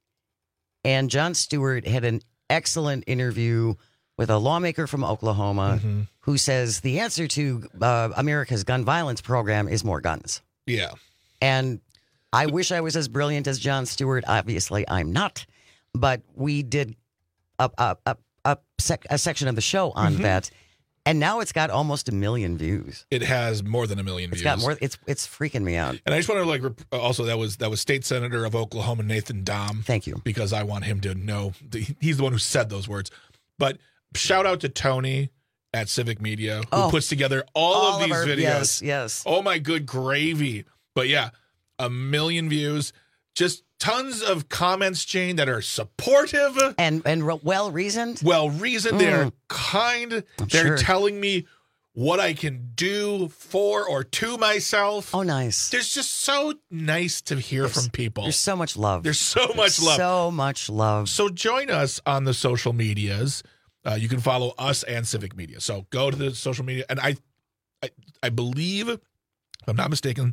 [SPEAKER 19] And Jon Stewart had an excellent interview with a lawmaker from Oklahoma mm-hmm. who says the answer to uh, America's gun violence program is more guns.
[SPEAKER 21] Yeah.
[SPEAKER 19] And I wish I was as brilliant as Jon Stewart. Obviously, I'm not. But we did a, a, a, a, sec, a section of the show on mm-hmm. that. And now it's got almost a million views.
[SPEAKER 21] It has more than a million
[SPEAKER 19] it's
[SPEAKER 21] views.
[SPEAKER 19] Got more. It's it's freaking me out.
[SPEAKER 21] And I just want to like also that was that was State Senator of Oklahoma Nathan Dahm.
[SPEAKER 19] Thank you,
[SPEAKER 21] because I want him to know the, he's the one who said those words. But shout out to Tony at Civic Media who
[SPEAKER 19] oh,
[SPEAKER 21] puts together all, all of these of our, videos.
[SPEAKER 19] Yes, yes.
[SPEAKER 21] Oh my good gravy! But yeah, a million views. Just tons of comments, Jane, that are supportive
[SPEAKER 19] and and re- well reasoned.
[SPEAKER 21] Well reasoned. Mm. They're kind.
[SPEAKER 19] I'm
[SPEAKER 21] They're
[SPEAKER 19] sure.
[SPEAKER 21] telling me what I can do for or to myself.
[SPEAKER 19] Oh, nice.
[SPEAKER 21] There's just so nice to hear
[SPEAKER 19] there's,
[SPEAKER 21] from people.
[SPEAKER 19] There's so much love.
[SPEAKER 21] There's so
[SPEAKER 19] there's
[SPEAKER 21] much love.
[SPEAKER 19] So much love.
[SPEAKER 21] So join us on the social medias. Uh, you can follow us and Civic Media. So go to the social media, and I, I, I believe, if I'm not mistaken,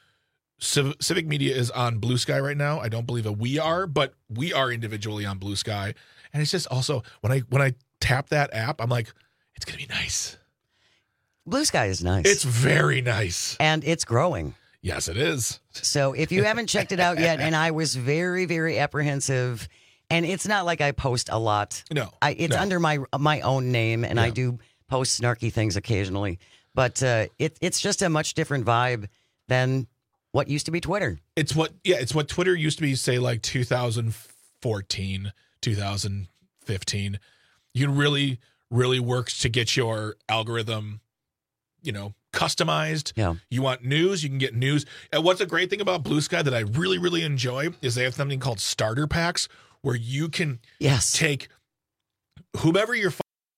[SPEAKER 21] Civ- Civic Media is on Blue Sky right now. I don't believe that we are, but we are individually on Blue Sky. And it's just also when I when I tap that app, I'm like, it's gonna be nice.
[SPEAKER 19] Blue Sky is nice.
[SPEAKER 21] It's very nice,
[SPEAKER 19] and it's growing.
[SPEAKER 21] Yes, it is.
[SPEAKER 19] So if you haven't checked it out yet, and I was very very apprehensive, and it's not like I post a lot.
[SPEAKER 21] No,
[SPEAKER 19] I, it's
[SPEAKER 21] no.
[SPEAKER 19] under my my own name, and
[SPEAKER 21] yeah.
[SPEAKER 19] I do post snarky things occasionally. But uh, it it's just a much different vibe than what used to be Twitter.
[SPEAKER 21] It's what, yeah, it's what Twitter used to be, say, like two thousand fourteen, two thousand fifteen. You really, really works to get your algorithm, you know, customized.
[SPEAKER 19] Yeah.
[SPEAKER 21] You want news, you can get news. And what's a great thing about Blue Sky that I really, really enjoy is they have something called starter packs where you can
[SPEAKER 19] yes.
[SPEAKER 21] take whomever you're,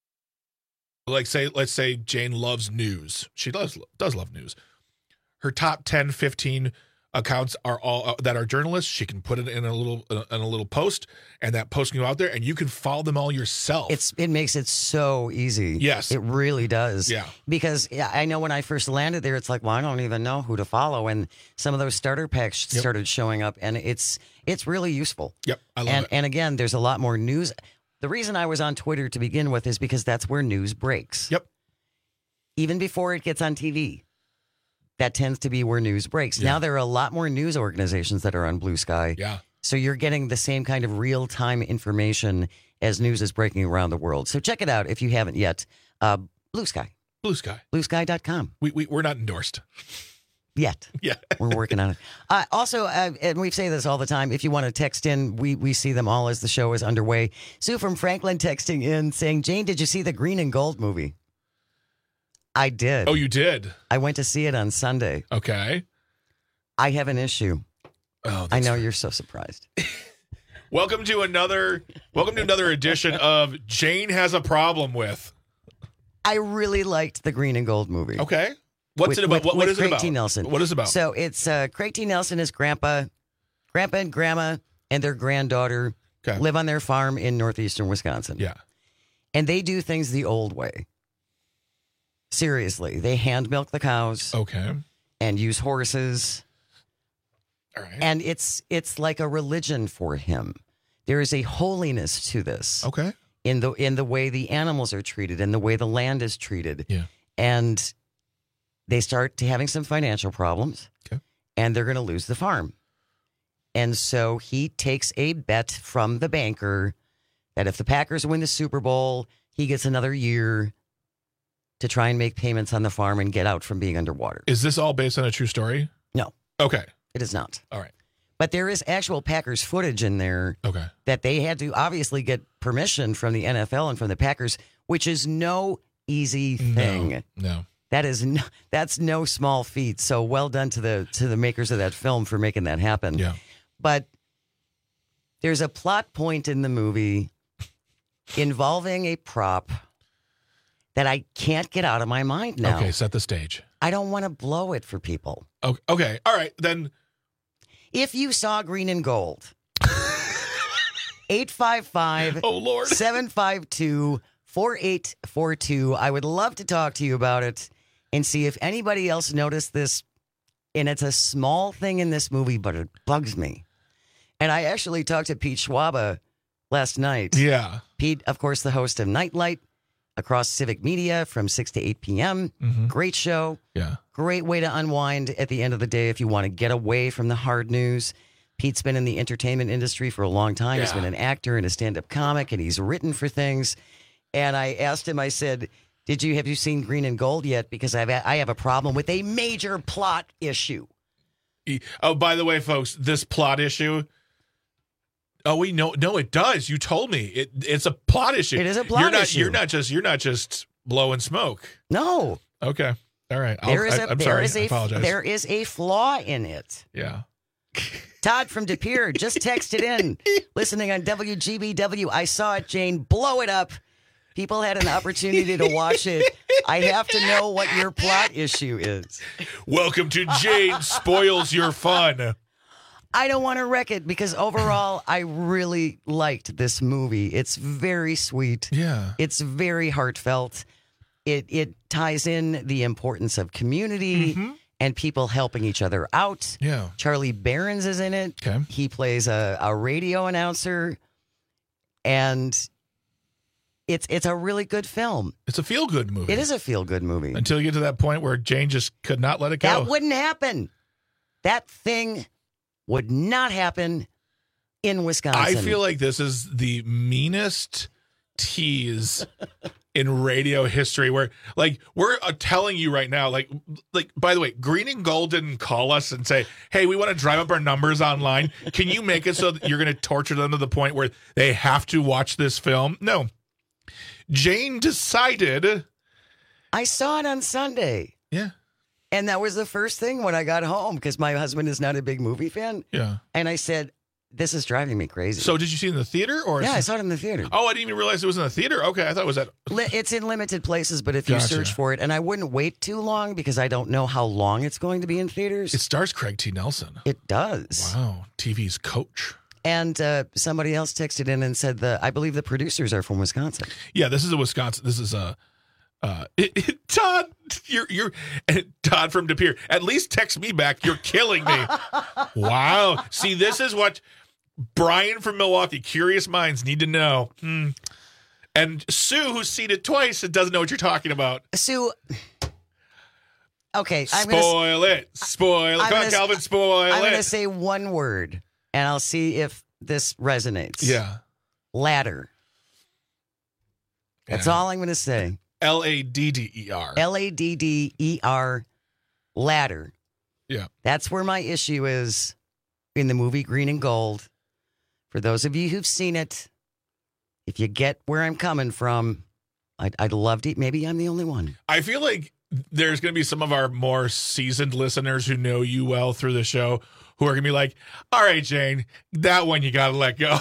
[SPEAKER 21] like, say, let's say Jane loves news. She does, does love news. Her top ten, fifteen accounts are all uh, that are journalists. She can put it in a little uh, in a little post, and that post can go out there, and you can follow them all yourself.
[SPEAKER 19] It's it makes it so easy.
[SPEAKER 21] Yes,
[SPEAKER 19] it really does.
[SPEAKER 21] Yeah,
[SPEAKER 19] because yeah, I know when I first landed there, it's like, well, I don't even know who to follow, and some of those starter packs yep. started showing up, and it's it's really useful.
[SPEAKER 21] Yep, I love
[SPEAKER 19] and,
[SPEAKER 21] it.
[SPEAKER 19] And again, there's a lot more news. The reason I was on Twitter to begin with is because that's where news breaks.
[SPEAKER 21] Yep.
[SPEAKER 19] Even before it gets on T V. That tends to be where news breaks.
[SPEAKER 21] Yeah.
[SPEAKER 19] Now there are a lot more news organizations that are on Blue Sky.
[SPEAKER 21] Yeah.
[SPEAKER 19] So you're getting the same kind of real-time information as news is breaking around the world. So check it out if you haven't yet. Uh, Blue Sky.
[SPEAKER 21] Blue Sky.
[SPEAKER 19] Blue Sky dot com.
[SPEAKER 21] We, we, we're not endorsed.
[SPEAKER 19] Yet.
[SPEAKER 21] Yeah.
[SPEAKER 19] We're working on it. Uh, also, uh, and we say this all the time, if you want to text in, we, we see them all as the show is underway. Sue from Franklin texting in saying, Jane, did you see the Green and Gold movie? I did.
[SPEAKER 21] Oh, you did?
[SPEAKER 19] I went to see it on Sunday.
[SPEAKER 21] Okay.
[SPEAKER 19] I have an issue.
[SPEAKER 21] Oh,
[SPEAKER 19] I know you're so surprised.
[SPEAKER 21] Welcome to another welcome to another edition of Jane Has a Problem With.
[SPEAKER 19] I really liked the Green and Gold movie.
[SPEAKER 21] Okay. What's
[SPEAKER 19] with,
[SPEAKER 21] it about?
[SPEAKER 19] With,
[SPEAKER 21] what what
[SPEAKER 19] with
[SPEAKER 21] is
[SPEAKER 19] Craig
[SPEAKER 21] it about?
[SPEAKER 19] T. Nelson.
[SPEAKER 21] What is it about?
[SPEAKER 19] So it's uh, Craig T. Nelson, his grandpa, grandpa and grandma, and their granddaughter
[SPEAKER 21] okay.
[SPEAKER 19] live on their farm in northeastern Wisconsin.
[SPEAKER 21] Yeah.
[SPEAKER 19] And they do things the old way. Seriously. They hand milk the cows.
[SPEAKER 21] Okay.
[SPEAKER 19] And use horses.
[SPEAKER 21] All right.
[SPEAKER 19] And it's it's like a religion for him. There is a holiness to this.
[SPEAKER 21] Okay.
[SPEAKER 19] In the in the way the animals are treated and the way the land is treated.
[SPEAKER 21] Yeah.
[SPEAKER 19] And they start to having some financial problems.
[SPEAKER 21] Okay.
[SPEAKER 19] And they're going to lose the farm. And so he takes a bet from the banker that if the Packers win the Super Bowl, he gets another year to try and make payments on the farm and get out from being underwater.
[SPEAKER 21] Is this all based on a true story?
[SPEAKER 19] No.
[SPEAKER 21] Okay.
[SPEAKER 19] It is not.
[SPEAKER 21] All right.
[SPEAKER 19] But there is actual Packers footage in there
[SPEAKER 21] okay.
[SPEAKER 19] that they had to obviously get permission from the N F L and from the Packers, which is no easy thing.
[SPEAKER 21] No. no.
[SPEAKER 19] That is no, that's no small feat. So well done to the to the makers of that film for making that happen.
[SPEAKER 21] Yeah.
[SPEAKER 19] But there's a plot point in the movie involving a prop that I can't get out of my mind now.
[SPEAKER 21] Okay, set the stage.
[SPEAKER 19] I don't want to blow it for people.
[SPEAKER 21] Okay, okay. All right, then.
[SPEAKER 19] If you saw Green and Gold, eight five five,
[SPEAKER 21] oh Lord,
[SPEAKER 19] seven five two, four eight four two. I would love to talk to you about it and see if anybody else noticed this. And it's a small thing in this movie, but it bugs me. And I actually talked to Pete Schwaba last night.
[SPEAKER 21] Yeah.
[SPEAKER 19] Pete, of course, the host of Nightlight across Civic Media from six to eight p.m.
[SPEAKER 21] Mm-hmm.
[SPEAKER 19] Great show.
[SPEAKER 21] Yeah.
[SPEAKER 19] Great way to unwind at the end of the day if you want to get away from the hard news. Pete's been in the entertainment industry for a long time.
[SPEAKER 21] Yeah.
[SPEAKER 19] He's been an actor and a stand-up comic, and he's written for things. And I asked him, I said, Did you have you seen Green and Gold yet? Because I've I have a problem with a major plot issue.
[SPEAKER 21] Oh, by the way, folks, this plot issue. Oh, we know. No, it does. You told me it. It's a plot issue.
[SPEAKER 19] It is a plot
[SPEAKER 21] you're not,
[SPEAKER 19] issue.
[SPEAKER 21] You're not just. You're not just blowing smoke.
[SPEAKER 19] No.
[SPEAKER 21] Okay. All right.
[SPEAKER 19] There
[SPEAKER 21] I'll,
[SPEAKER 19] is
[SPEAKER 21] I,
[SPEAKER 19] a
[SPEAKER 21] I'm
[SPEAKER 19] there
[SPEAKER 21] sorry.
[SPEAKER 19] is
[SPEAKER 21] I
[SPEAKER 19] a
[SPEAKER 21] apologize.
[SPEAKER 19] there is a flaw in it.
[SPEAKER 21] Yeah.
[SPEAKER 19] Todd from De Pere just texted in, listening on W G B W. I saw it, Jane. Blow it up. People had an opportunity to watch it. I have to know what your plot issue is.
[SPEAKER 21] Welcome to Jane Spoils Your Fun.
[SPEAKER 19] I don't want to wreck it because overall, I really liked this movie. It's very sweet.
[SPEAKER 21] Yeah.
[SPEAKER 19] It's very heartfelt. It it ties in the importance of community
[SPEAKER 21] Mm-hmm.
[SPEAKER 19] and people helping each other out.
[SPEAKER 21] Yeah.
[SPEAKER 19] Charlie Barons is in it.
[SPEAKER 21] Okay.
[SPEAKER 19] He plays a, a radio announcer. And it's it's a really good film.
[SPEAKER 21] It's a feel-good movie.
[SPEAKER 19] It is a feel-good movie.
[SPEAKER 21] Until you get to that point where Jane just could not let it go.
[SPEAKER 19] That wouldn't happen. That thing would not happen in Wisconsin.
[SPEAKER 21] I feel like this is the meanest tease in radio history where, like, we're uh, telling you right now, like, like, by the way, Green and Gold didn't call us and say, hey, we want to drive up our numbers online. Can you make it so that you're going to torture them to the point where they have to watch this film? No. Jane decided.
[SPEAKER 19] I saw it on Sunday.
[SPEAKER 21] Yeah.
[SPEAKER 19] And that was the first thing when I got home because my husband is not a big movie fan.
[SPEAKER 21] Yeah.
[SPEAKER 19] And I said, this is driving me crazy.
[SPEAKER 21] So did you see it in the theater? Or
[SPEAKER 19] Yeah, I saw it in the theater.
[SPEAKER 21] Oh, I didn't even realize it was in the theater. Okay, I thought it was at.
[SPEAKER 19] Li- It's in limited places, but if you
[SPEAKER 21] Gotcha.
[SPEAKER 19] search for it, and I wouldn't wait too long because I don't know how long it's going to be in theaters.
[SPEAKER 21] It stars Craig T. Nelson.
[SPEAKER 19] It does.
[SPEAKER 21] Wow, T V's coach.
[SPEAKER 19] And uh, somebody else texted in and said, the I believe the producers are from Wisconsin.
[SPEAKER 21] Yeah, this is a Wisconsin. This is a uh, it, it, Todd. You're you're Todd from De Pere. At least text me back. You're killing me. Wow. See, this is what Brian from Milwaukee. Curious minds need to know. Hmm. And Sue, who's seen it twice, and doesn't know what you're talking about.
[SPEAKER 19] Sue. Okay, I'm gonna,
[SPEAKER 21] Spoil it. Spoil it.
[SPEAKER 19] I'm
[SPEAKER 21] Come on,
[SPEAKER 19] gonna-
[SPEAKER 21] Calvin. Spoil
[SPEAKER 19] I'm
[SPEAKER 21] it.
[SPEAKER 19] going to say one word, and I'll see if this resonates.
[SPEAKER 21] Yeah.
[SPEAKER 19] Ladder. That's
[SPEAKER 21] Yeah.
[SPEAKER 19] all I'm going to say.
[SPEAKER 21] L A D D E R.
[SPEAKER 19] L A D D E R, ladder.
[SPEAKER 21] Yeah.
[SPEAKER 19] That's where my issue is in the movie Green and Gold. For those of you who've seen it, if you get where I'm coming from, I'd, I'd love to. Maybe I'm the only one.
[SPEAKER 21] I feel like there's going to be some of our more seasoned listeners who know you well through the show who are going to be like, all right, Jane, that one you got to let go.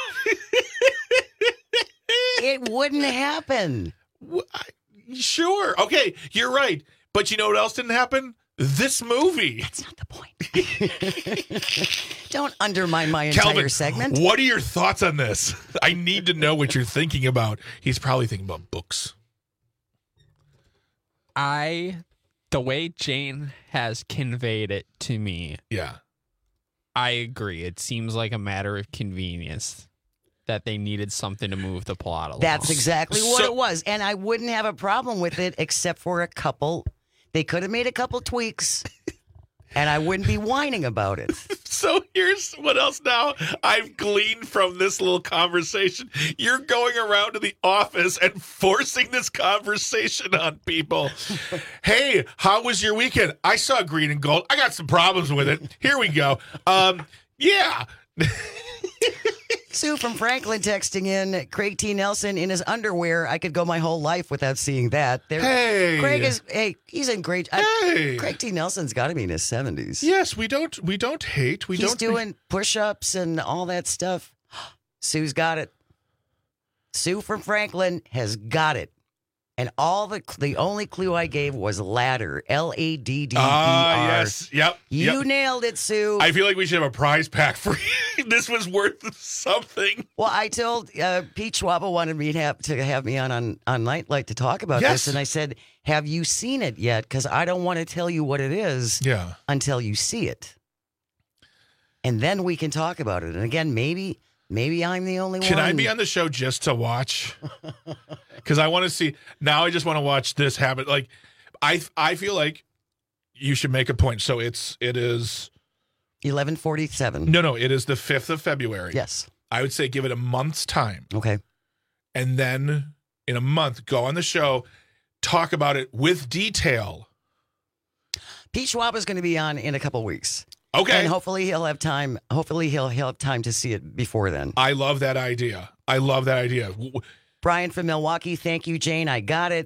[SPEAKER 19] It wouldn't happen.
[SPEAKER 21] Sure. Okay, you're right. But you know what else didn't happen? This movie.
[SPEAKER 19] That's not the point. Don't undermine my entire
[SPEAKER 21] Calvin,
[SPEAKER 19] segment.
[SPEAKER 21] What are your thoughts on this? I need to know what you're thinking about. He's probably thinking about books.
[SPEAKER 2] I, the way Jane has conveyed it to me.
[SPEAKER 21] Yeah.
[SPEAKER 2] I agree. It seems like a matter of convenience that they needed something to move the plot along.
[SPEAKER 19] That's exactly what
[SPEAKER 21] So-
[SPEAKER 19] it was. And I wouldn't have a problem with it except for a couple. They could have made a couple tweaks and I wouldn't be whining about it.
[SPEAKER 21] So here's what else now I've gleaned from this little conversation. You're going around to the office and forcing this conversation on people. Hey, how was your weekend? I saw Green and Gold. I got some problems with it. Here we go. Um, yeah.
[SPEAKER 19] Sue from Franklin texting in, Craig T. Nelson in his underwear. I could go my whole life without seeing that. There,
[SPEAKER 21] Hey.
[SPEAKER 19] Craig is, hey, he's in great. I-
[SPEAKER 21] Hey.
[SPEAKER 19] Craig T. Nelson's got to be in his seventies.
[SPEAKER 21] Yes, we don't we don't hate. We
[SPEAKER 19] He's
[SPEAKER 21] don't
[SPEAKER 19] doing push-ups and all that stuff. Sue's got it. Sue from Franklin has got it. And all the the only clue I gave was ladder. L A D D E R.
[SPEAKER 21] Ah, yes. Yep.
[SPEAKER 19] You
[SPEAKER 21] yep.
[SPEAKER 19] nailed it, Sue.
[SPEAKER 21] I feel like we should have a prize pack for you. This was worth something.
[SPEAKER 19] Well, I told uh, Pete Schwaba wanted me to have, to have me on, on on Nightlight to talk about
[SPEAKER 21] Yes.
[SPEAKER 19] this, and I said, "Have you seen it yet? Because I don't want to tell you what it is
[SPEAKER 21] Yeah.
[SPEAKER 19] until you see it, and then we can talk about it." And again, maybe maybe I'm the only
[SPEAKER 21] Can
[SPEAKER 19] one.
[SPEAKER 21] I be on the show just to watch? Because I want to see. Now I just want to watch this happen. Like, I I feel like you should make a point. So it's it is
[SPEAKER 19] eleven forty-seven.
[SPEAKER 21] no no it is the fifth of February.
[SPEAKER 19] Yes.
[SPEAKER 21] I would say give it a month's time,
[SPEAKER 19] Okay.
[SPEAKER 21] and then in a month go on the show, talk about it with detail.
[SPEAKER 19] Pete Schwab is going to be on in a couple weeks.
[SPEAKER 21] Okay.
[SPEAKER 19] And hopefully he'll have time. Hopefully he'll he'll have time to see it before then.
[SPEAKER 21] I love that idea. I love that idea. W-
[SPEAKER 19] Brian from Milwaukee, thank you, Jane. I got it.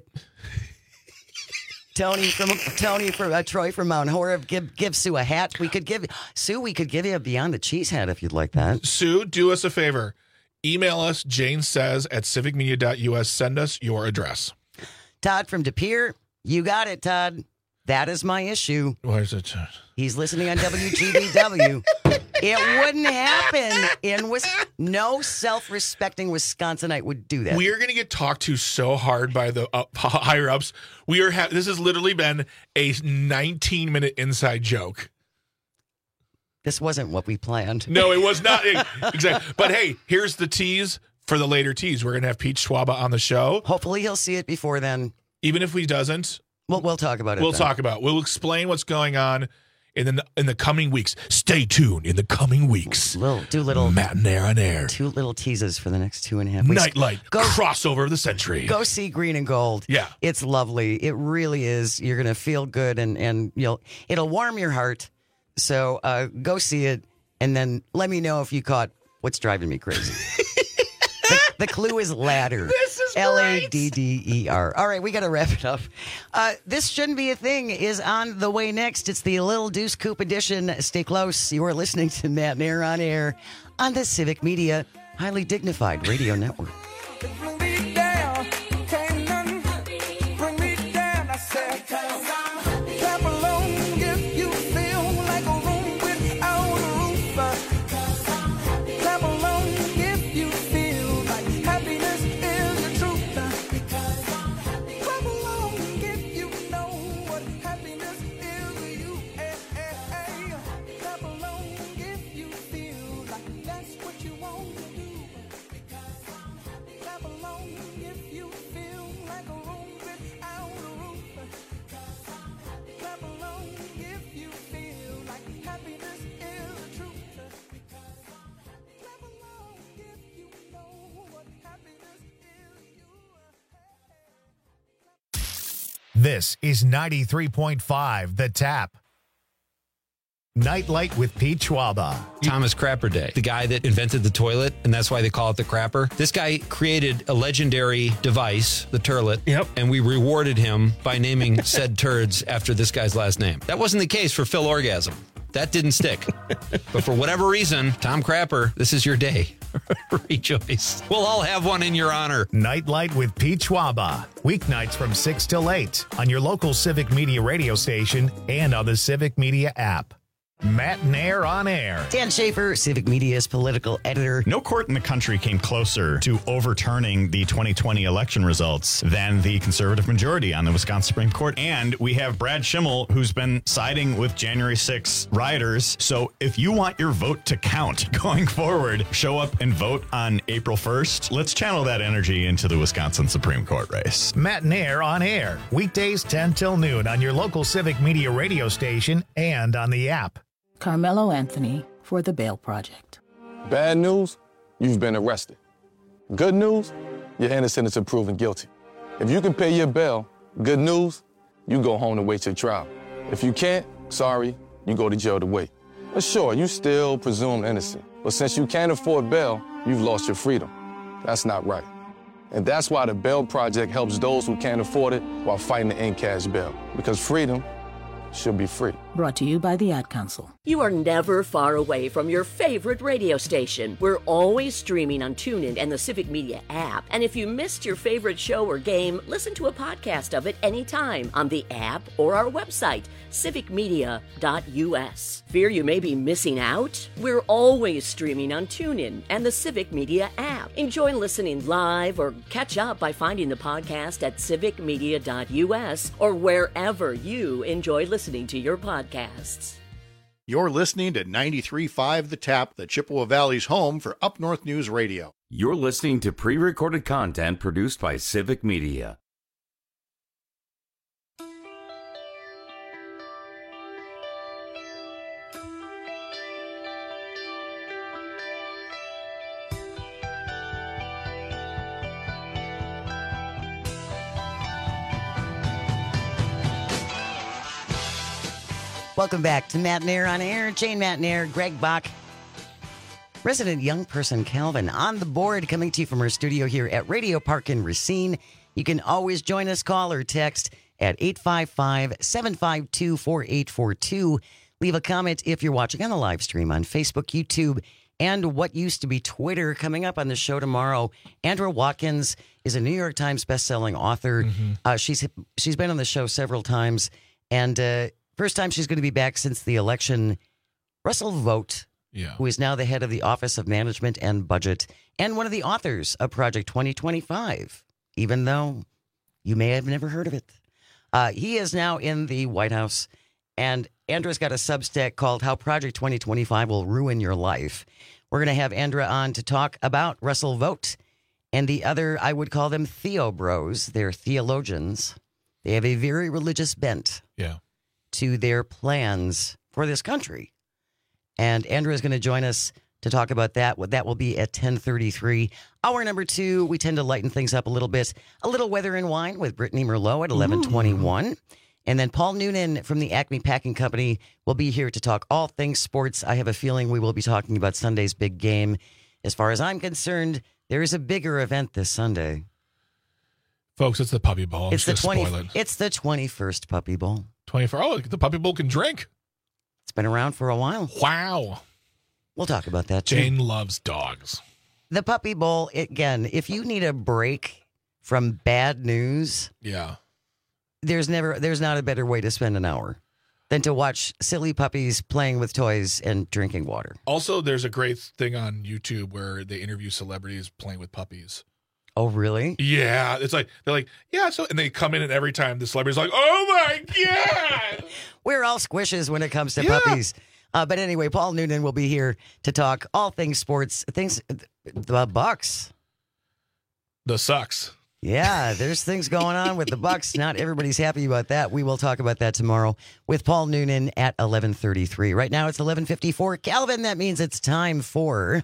[SPEAKER 19] Tony from Tony from uh, Troy from Mount Horeb, give give Sue a hat. We could give Sue. We could give you a Beyond the Cheese hat if you'd like that.
[SPEAKER 21] Sue, do us a favor. Email us, Jane says at civic media dot u s. Send us your address.
[SPEAKER 19] Todd from De Pere, you got it, Todd. That is my issue.
[SPEAKER 21] Why is it?
[SPEAKER 19] He's listening on W G B W. It wouldn't happen in Wis. No self-respecting Wisconsinite would do that.
[SPEAKER 21] We are going to get talked to so hard by the up, higher ups. We are. Ha- this has literally been a nineteen minute inside joke.
[SPEAKER 19] This wasn't what we planned.
[SPEAKER 21] No, it was not exactly. But hey, here's the tease for the later tease. We're going to have Pete Schwaba on the show.
[SPEAKER 19] Hopefully, he'll see it before then.
[SPEAKER 21] Even if he doesn't,
[SPEAKER 19] We'll we'll talk about it.
[SPEAKER 21] we'll
[SPEAKER 19] then.
[SPEAKER 21] talk about. We'll explain what's going on in the in the coming weeks. Stay tuned in the coming weeks.
[SPEAKER 19] Little do little
[SPEAKER 21] Matinee on air.
[SPEAKER 19] Two little teases for the next two and a half weeks.
[SPEAKER 21] Nightlight
[SPEAKER 19] Go-
[SPEAKER 21] crossover of the century.
[SPEAKER 19] Go see Green and Gold.
[SPEAKER 21] Yeah.
[SPEAKER 19] It's lovely. It really is. You're gonna feel good and, and you'll it'll warm your heart. So uh, go see it and then let me know if you caught what's driving me crazy. the, the clue is ladder.
[SPEAKER 21] This is
[SPEAKER 19] L A D D E R. All right, we got to wrap it up. Uh, this Shouldn't Be a Thing is on the way next. It's the Little Deuce Coupe edition. Stay close. You are listening to Matt Nair on air on the Civic Media Highly Dignified Radio Network.
[SPEAKER 1] This is ninety-three point five The Tap. Nightlight with Pete Schwaba.
[SPEAKER 15] Thomas Crapper Day, the guy that invented the toilet, and that's why they call it the crapper. This guy created a legendary device, the turlet, yep. and we rewarded him by naming said turds after this guy's last name. That wasn't the case for Phil Orgasm. That didn't stick. But for whatever reason, Tom Crapper, this is your day. Rejoice. We'll all have one in your honor.
[SPEAKER 1] Nightlight with Pete Schwaba. Weeknights from six till eight on your local Civic Media radio station and on the Civic Media app. Matt Nair on air.
[SPEAKER 19] Dan Schaefer, Civic Media's political editor.
[SPEAKER 4] No court in the country came closer to overturning the twenty twenty election results than the conservative majority on the Wisconsin Supreme Court. And we have Brad Schimmel, who's been siding with January sixth rioters. So if you want your vote to count going forward, show up and vote on April first. Let's channel that energy into the Wisconsin Supreme Court race.
[SPEAKER 1] Matt Nair on air. Weekdays ten till noon on your local Civic Media radio station and on the app.
[SPEAKER 17] Carmelo Anthony for the Bail Project.
[SPEAKER 22] Bad news, you've been arrested. Good news, you're innocent until proven guilty. If you can pay your bail, good news, you go home to wait your trial. If you can't, sorry, you go to jail to wait. But sure, you still presumed innocent. But since you can't afford bail, you've lost your freedom. That's not right. And that's why the Bail Project helps those who can't afford it while fighting to end cash bail. Because freedom should be free.
[SPEAKER 17] Brought to you by the Ad Council.
[SPEAKER 23] You are never far away from your favorite radio station. We're always streaming on TuneIn and the Civic Media app. And if you missed your favorite show or game, listen to a podcast of it anytime on the app or our website, civic media dot u s. Fear you may be missing out? We're always streaming on TuneIn and the Civic Media app. Enjoy listening live or catch up by finding the podcast at civic media dot u s or wherever you enjoy listening to your podcasts.
[SPEAKER 24] You're listening to ninety-three point five The Tap, the Chippewa Valley's home for Up North News Radio.
[SPEAKER 18] You're listening to pre-recorded content produced by Civic Media.
[SPEAKER 19] Welcome back to Matt Nair on air. Jane Matt Nair, Greg Bach, resident young person Calvin on the board, coming to you from our studio here at Radio Park in Racine. You can always join us, call or text at eight five five, seven five two, four eight four two. Leave a comment if you're watching on the live stream on Facebook, YouTube, and what used to be Twitter. Coming up on the show tomorrow, Andra Watkins is a New York Times bestselling author. Mm-hmm. Uh, she's she's been on the show several times, and uh, first time she's going to be back since the election. Russell Vogt, yeah. who is now the head of the Office of Management and Budget and one of the authors of Project twenty twenty-five, even though you may have never heard of it. Uh, he is now in the White House, and Andra's got a Substack called How Project twenty twenty-five Will Ruin Your Life. We're going to have Andra on to talk about Russell Vogt and the other, I would call them Theo Bros. They're theologians. They have a very religious bent.
[SPEAKER 21] Yeah.
[SPEAKER 19] To their plans for this country. And Andrew is going to join us to talk about that. That will be at ten thirty-three. Hour number two, we tend to lighten things up a little bit. A little weather and wine with Brittany Merlot at eleven twenty-one. And then Paul Noonan from the Acme Packing Company will be here to talk all things sports. I have a feeling we will be talking about Sunday's big game. As far as I'm concerned, there is a bigger event this Sunday.
[SPEAKER 21] Folks, it's the Puppy Bowl.
[SPEAKER 19] It's the twenty.
[SPEAKER 21] Spoil it.
[SPEAKER 19] It's the twenty-first Puppy Bowl.
[SPEAKER 21] twenty-four. Oh, the Puppy Bowl can drink.
[SPEAKER 19] It's been around for a while.
[SPEAKER 21] Wow.
[SPEAKER 19] We'll talk about that too.
[SPEAKER 21] Jane loves dogs.
[SPEAKER 19] The Puppy Bowl, again, if you need a break from bad news,
[SPEAKER 21] yeah,
[SPEAKER 19] there's never, there's not a better way to spend an hour than to watch silly puppies playing with toys and drinking water.
[SPEAKER 21] Also, there's a great thing on YouTube where they interview celebrities playing with puppies.
[SPEAKER 19] Oh, really?
[SPEAKER 21] Yeah. It's like, they're like, yeah. So, and they come in and every time the celebrity's like, oh my God.
[SPEAKER 19] We're all squishes when it comes to
[SPEAKER 21] yeah.
[SPEAKER 19] puppies. Uh, but anyway, Paul Noonan will be here to talk all things sports, things, the Bucks.
[SPEAKER 21] The sucks.
[SPEAKER 19] Yeah, there's things going on with the Bucks. Not everybody's happy about that. We will talk about that tomorrow with Paul Noonan at eleven thirty-three. Right now it's eleven fifty-four. Calvin, that means it's time for...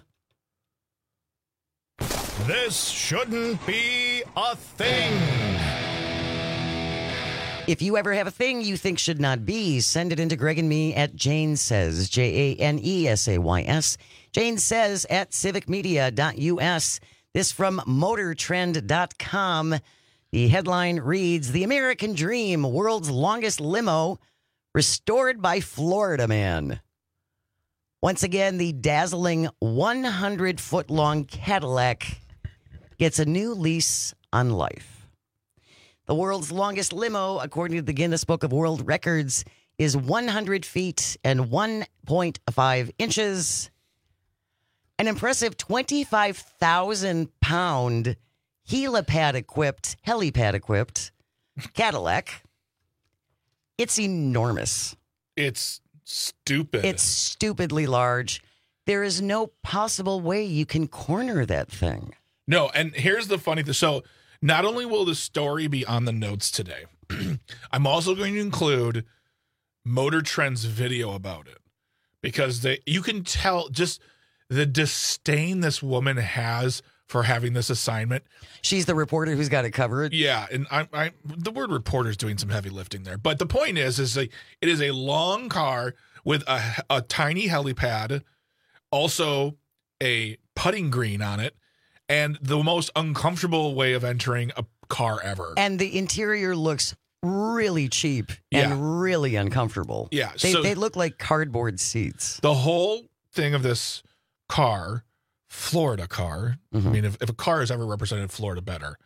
[SPEAKER 1] This shouldn't be a thing.
[SPEAKER 19] If you ever have a thing you think should not be, send it into Greg and me at Jane Says, J A N E S A Y S. Jane Says at civic media dot U S. This from motor trend dot com. The headline reads, The American Dream, World's Longest Limo, Restored by Florida Man. Once again, the dazzling one hundred foot long Cadillac gets a new lease on life. The world's longest limo, according to the Guinness Book of World Records, is one hundred feet and one point five inches. An impressive twenty-five thousand pound helipad-equipped, helipad-equipped Cadillac. It's enormous.
[SPEAKER 21] It's stupid.
[SPEAKER 19] It's stupidly large. There is no possible way you can corner that thing.
[SPEAKER 21] No, and here's the funny thing. So not only will the story be on the notes today, I'm also going to include Motor Trend's video about it. Because they, you can tell just the disdain this woman has for having this assignment.
[SPEAKER 19] She's the reporter who's got to cover it.
[SPEAKER 21] Yeah, and I, I, the word reporter is doing some heavy lifting there. But the point is, is a, it is a long car with a, a tiny helipad, also a putting green on it, and the most uncomfortable way of entering a car ever.
[SPEAKER 19] And the interior looks really cheap
[SPEAKER 21] Yeah.
[SPEAKER 19] and really uncomfortable.
[SPEAKER 21] Yeah,
[SPEAKER 19] They,
[SPEAKER 21] so-
[SPEAKER 19] they look like cardboard seats.
[SPEAKER 21] The whole thing of this car, Florida car,
[SPEAKER 19] Mm-hmm.
[SPEAKER 21] I mean, if, if a car is ever represented Florida better,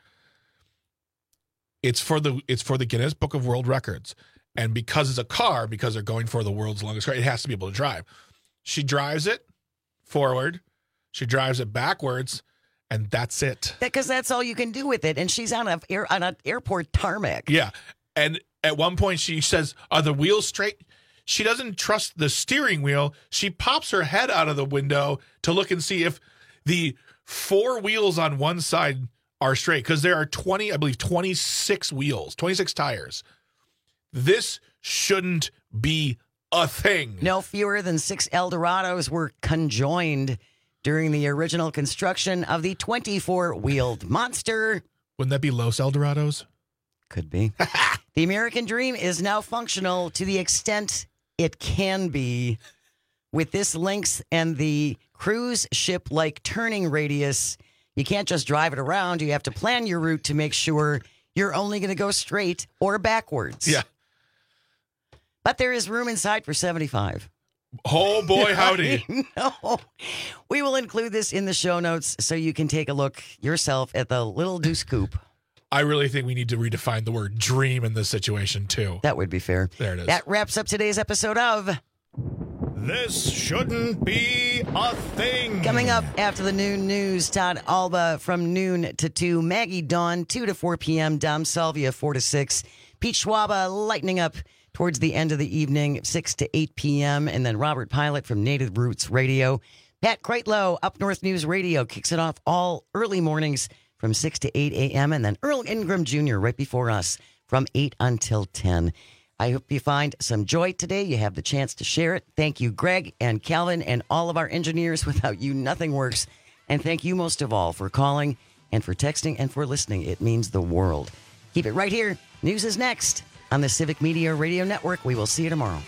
[SPEAKER 21] it's for the it's for the Guinness Book of World Records. And because it's a car, because they're going for the world's longest car, it has to be able to drive. She drives it forward, she drives it backwards, and that's it.
[SPEAKER 19] Because that's all you can do with it. And she's on a air, on an airport tarmac.
[SPEAKER 21] Yeah. And at one point she says, are the wheels straight? She doesn't trust the steering wheel. She pops her head out of the window to look and see if the four wheels on one side are straight. Because there are twenty, I believe, twenty-six wheels, twenty-six tires. This shouldn't be a thing.
[SPEAKER 19] No fewer than six Eldorados were conjoined during the original construction of the twenty-four wheeled monster.
[SPEAKER 21] Wouldn't that be Los Eldorados?
[SPEAKER 19] Could be. The American Dream is now functional to the extent it can be. With this length and the cruise ship-like turning radius, you can't just drive it around. You have to plan your route to make sure you're only going to go straight or backwards.
[SPEAKER 21] Yeah.
[SPEAKER 19] But there is room inside for seventy-five.
[SPEAKER 21] Oh, boy, howdy.
[SPEAKER 19] No. We will include this in the show notes so you can take a look yourself at the Little Deuce Coupe.
[SPEAKER 21] I really think we need to redefine the word dream in this situation, too.
[SPEAKER 19] That would be fair.
[SPEAKER 21] There it is.
[SPEAKER 19] That wraps up today's episode of
[SPEAKER 1] This Shouldn't Be a Thing.
[SPEAKER 19] Coming up after the noon news, Todd Alba from noon to two, Maggie Dawn, two to four p.m., Dom Salvia, four to six, Pete Schwaba lightening up towards the end of the evening, six to eight p.m., and then Robert Pilot from Native Roots Radio. Pat Kreitlow, Up North News Radio, kicks it off all early mornings from six to eight a.m., and then Earl Ingram Junior right before us from eight until ten. I hope you find some joy today. You have the chance to share it. Thank you, Greg and Calvin and all of our engineers. Without you, nothing works. And thank you most of all for calling and for texting and for listening. It means the world. Keep it right here. News is next on the Civic Media Radio Network. We will see you tomorrow.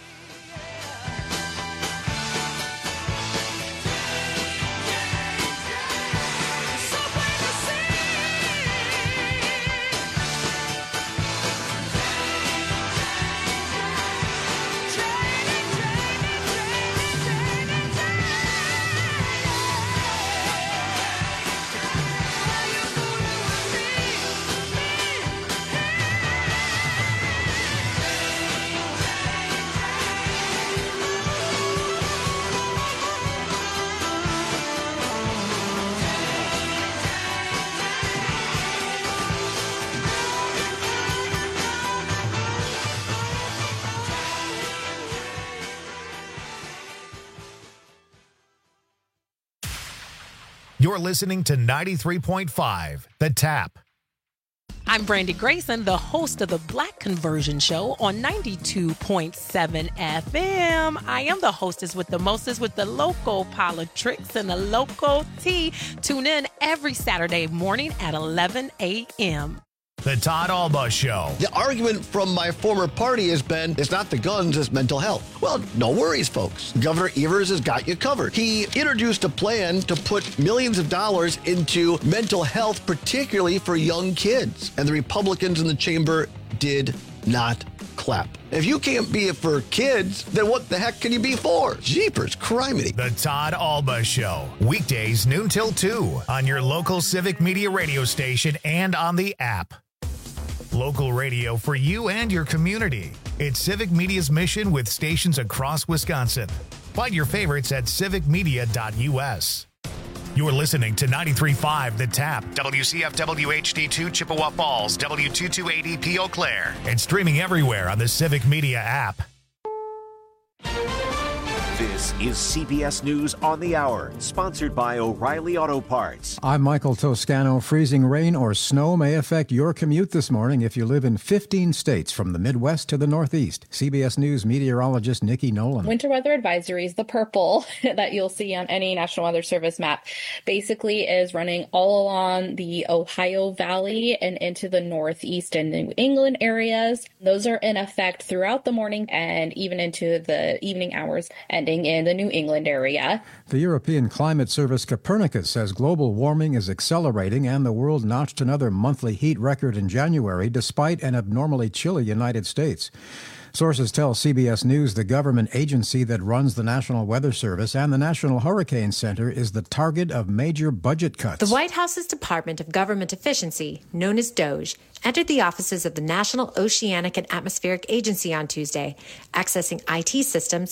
[SPEAKER 1] You're listening to ninety-three point five, The Tap.
[SPEAKER 6] I'm Brandy Grayson, the host of the Black Conversion Show on ninety-two point seven F M. I am the hostess with the mostest with the local politics and the local tea. Tune in every Saturday morning at eleven a.m.
[SPEAKER 1] The Todd Alba Show.
[SPEAKER 10] The argument from my former party has been, it's not the guns, it's mental health. Well, no worries, folks. Governor Evers has got you covered. He introduced a plan to put millions of dollars into mental health, particularly for young kids. And the Republicans in the chamber did not clap. If you can't be it for kids, then what the heck can you be for? Jeepers, criminy.
[SPEAKER 1] The Todd Alba Show. Weekdays noon till two on your local Civic Media radio station and on the app. Local radio for you and your community. It's Civic Media's mission with stations across Wisconsin. Find your favorites at civic media dot u s. You're listening to ninety-three point five The Tap, W C F W H D two Chippewa Falls, W two twenty-eight E P Eau Claire, and streaming everywhere on the Civic Media app.
[SPEAKER 3] This is C B S News on the Hour, sponsored by O'Reilly Auto Parts.
[SPEAKER 7] I'm Michael Toscano. Freezing rain or snow may affect your commute this morning if you live in fifteen states from the Midwest to the Northeast. C B S News meteorologist Nikki Nolan.
[SPEAKER 8] Winter weather advisories, the purple that you'll see on any National Weather Service map, basically is running all along the Ohio Valley and into the Northeast and New England areas. Those are in effect throughout the morning and even into the evening hours, ending in the New England area.
[SPEAKER 7] The European Climate Service Copernicus says global warming is accelerating and the world notched another monthly heat record in January despite an abnormally chilly United States. Sources tell C B S News the government agency that runs the National Weather Service and the National Hurricane Center is the target of major budget cuts.
[SPEAKER 9] The White House's Department of Government Efficiency, known as DOGE, entered the offices of the National Oceanic and Atmospheric Agency on Tuesday, accessing I T systems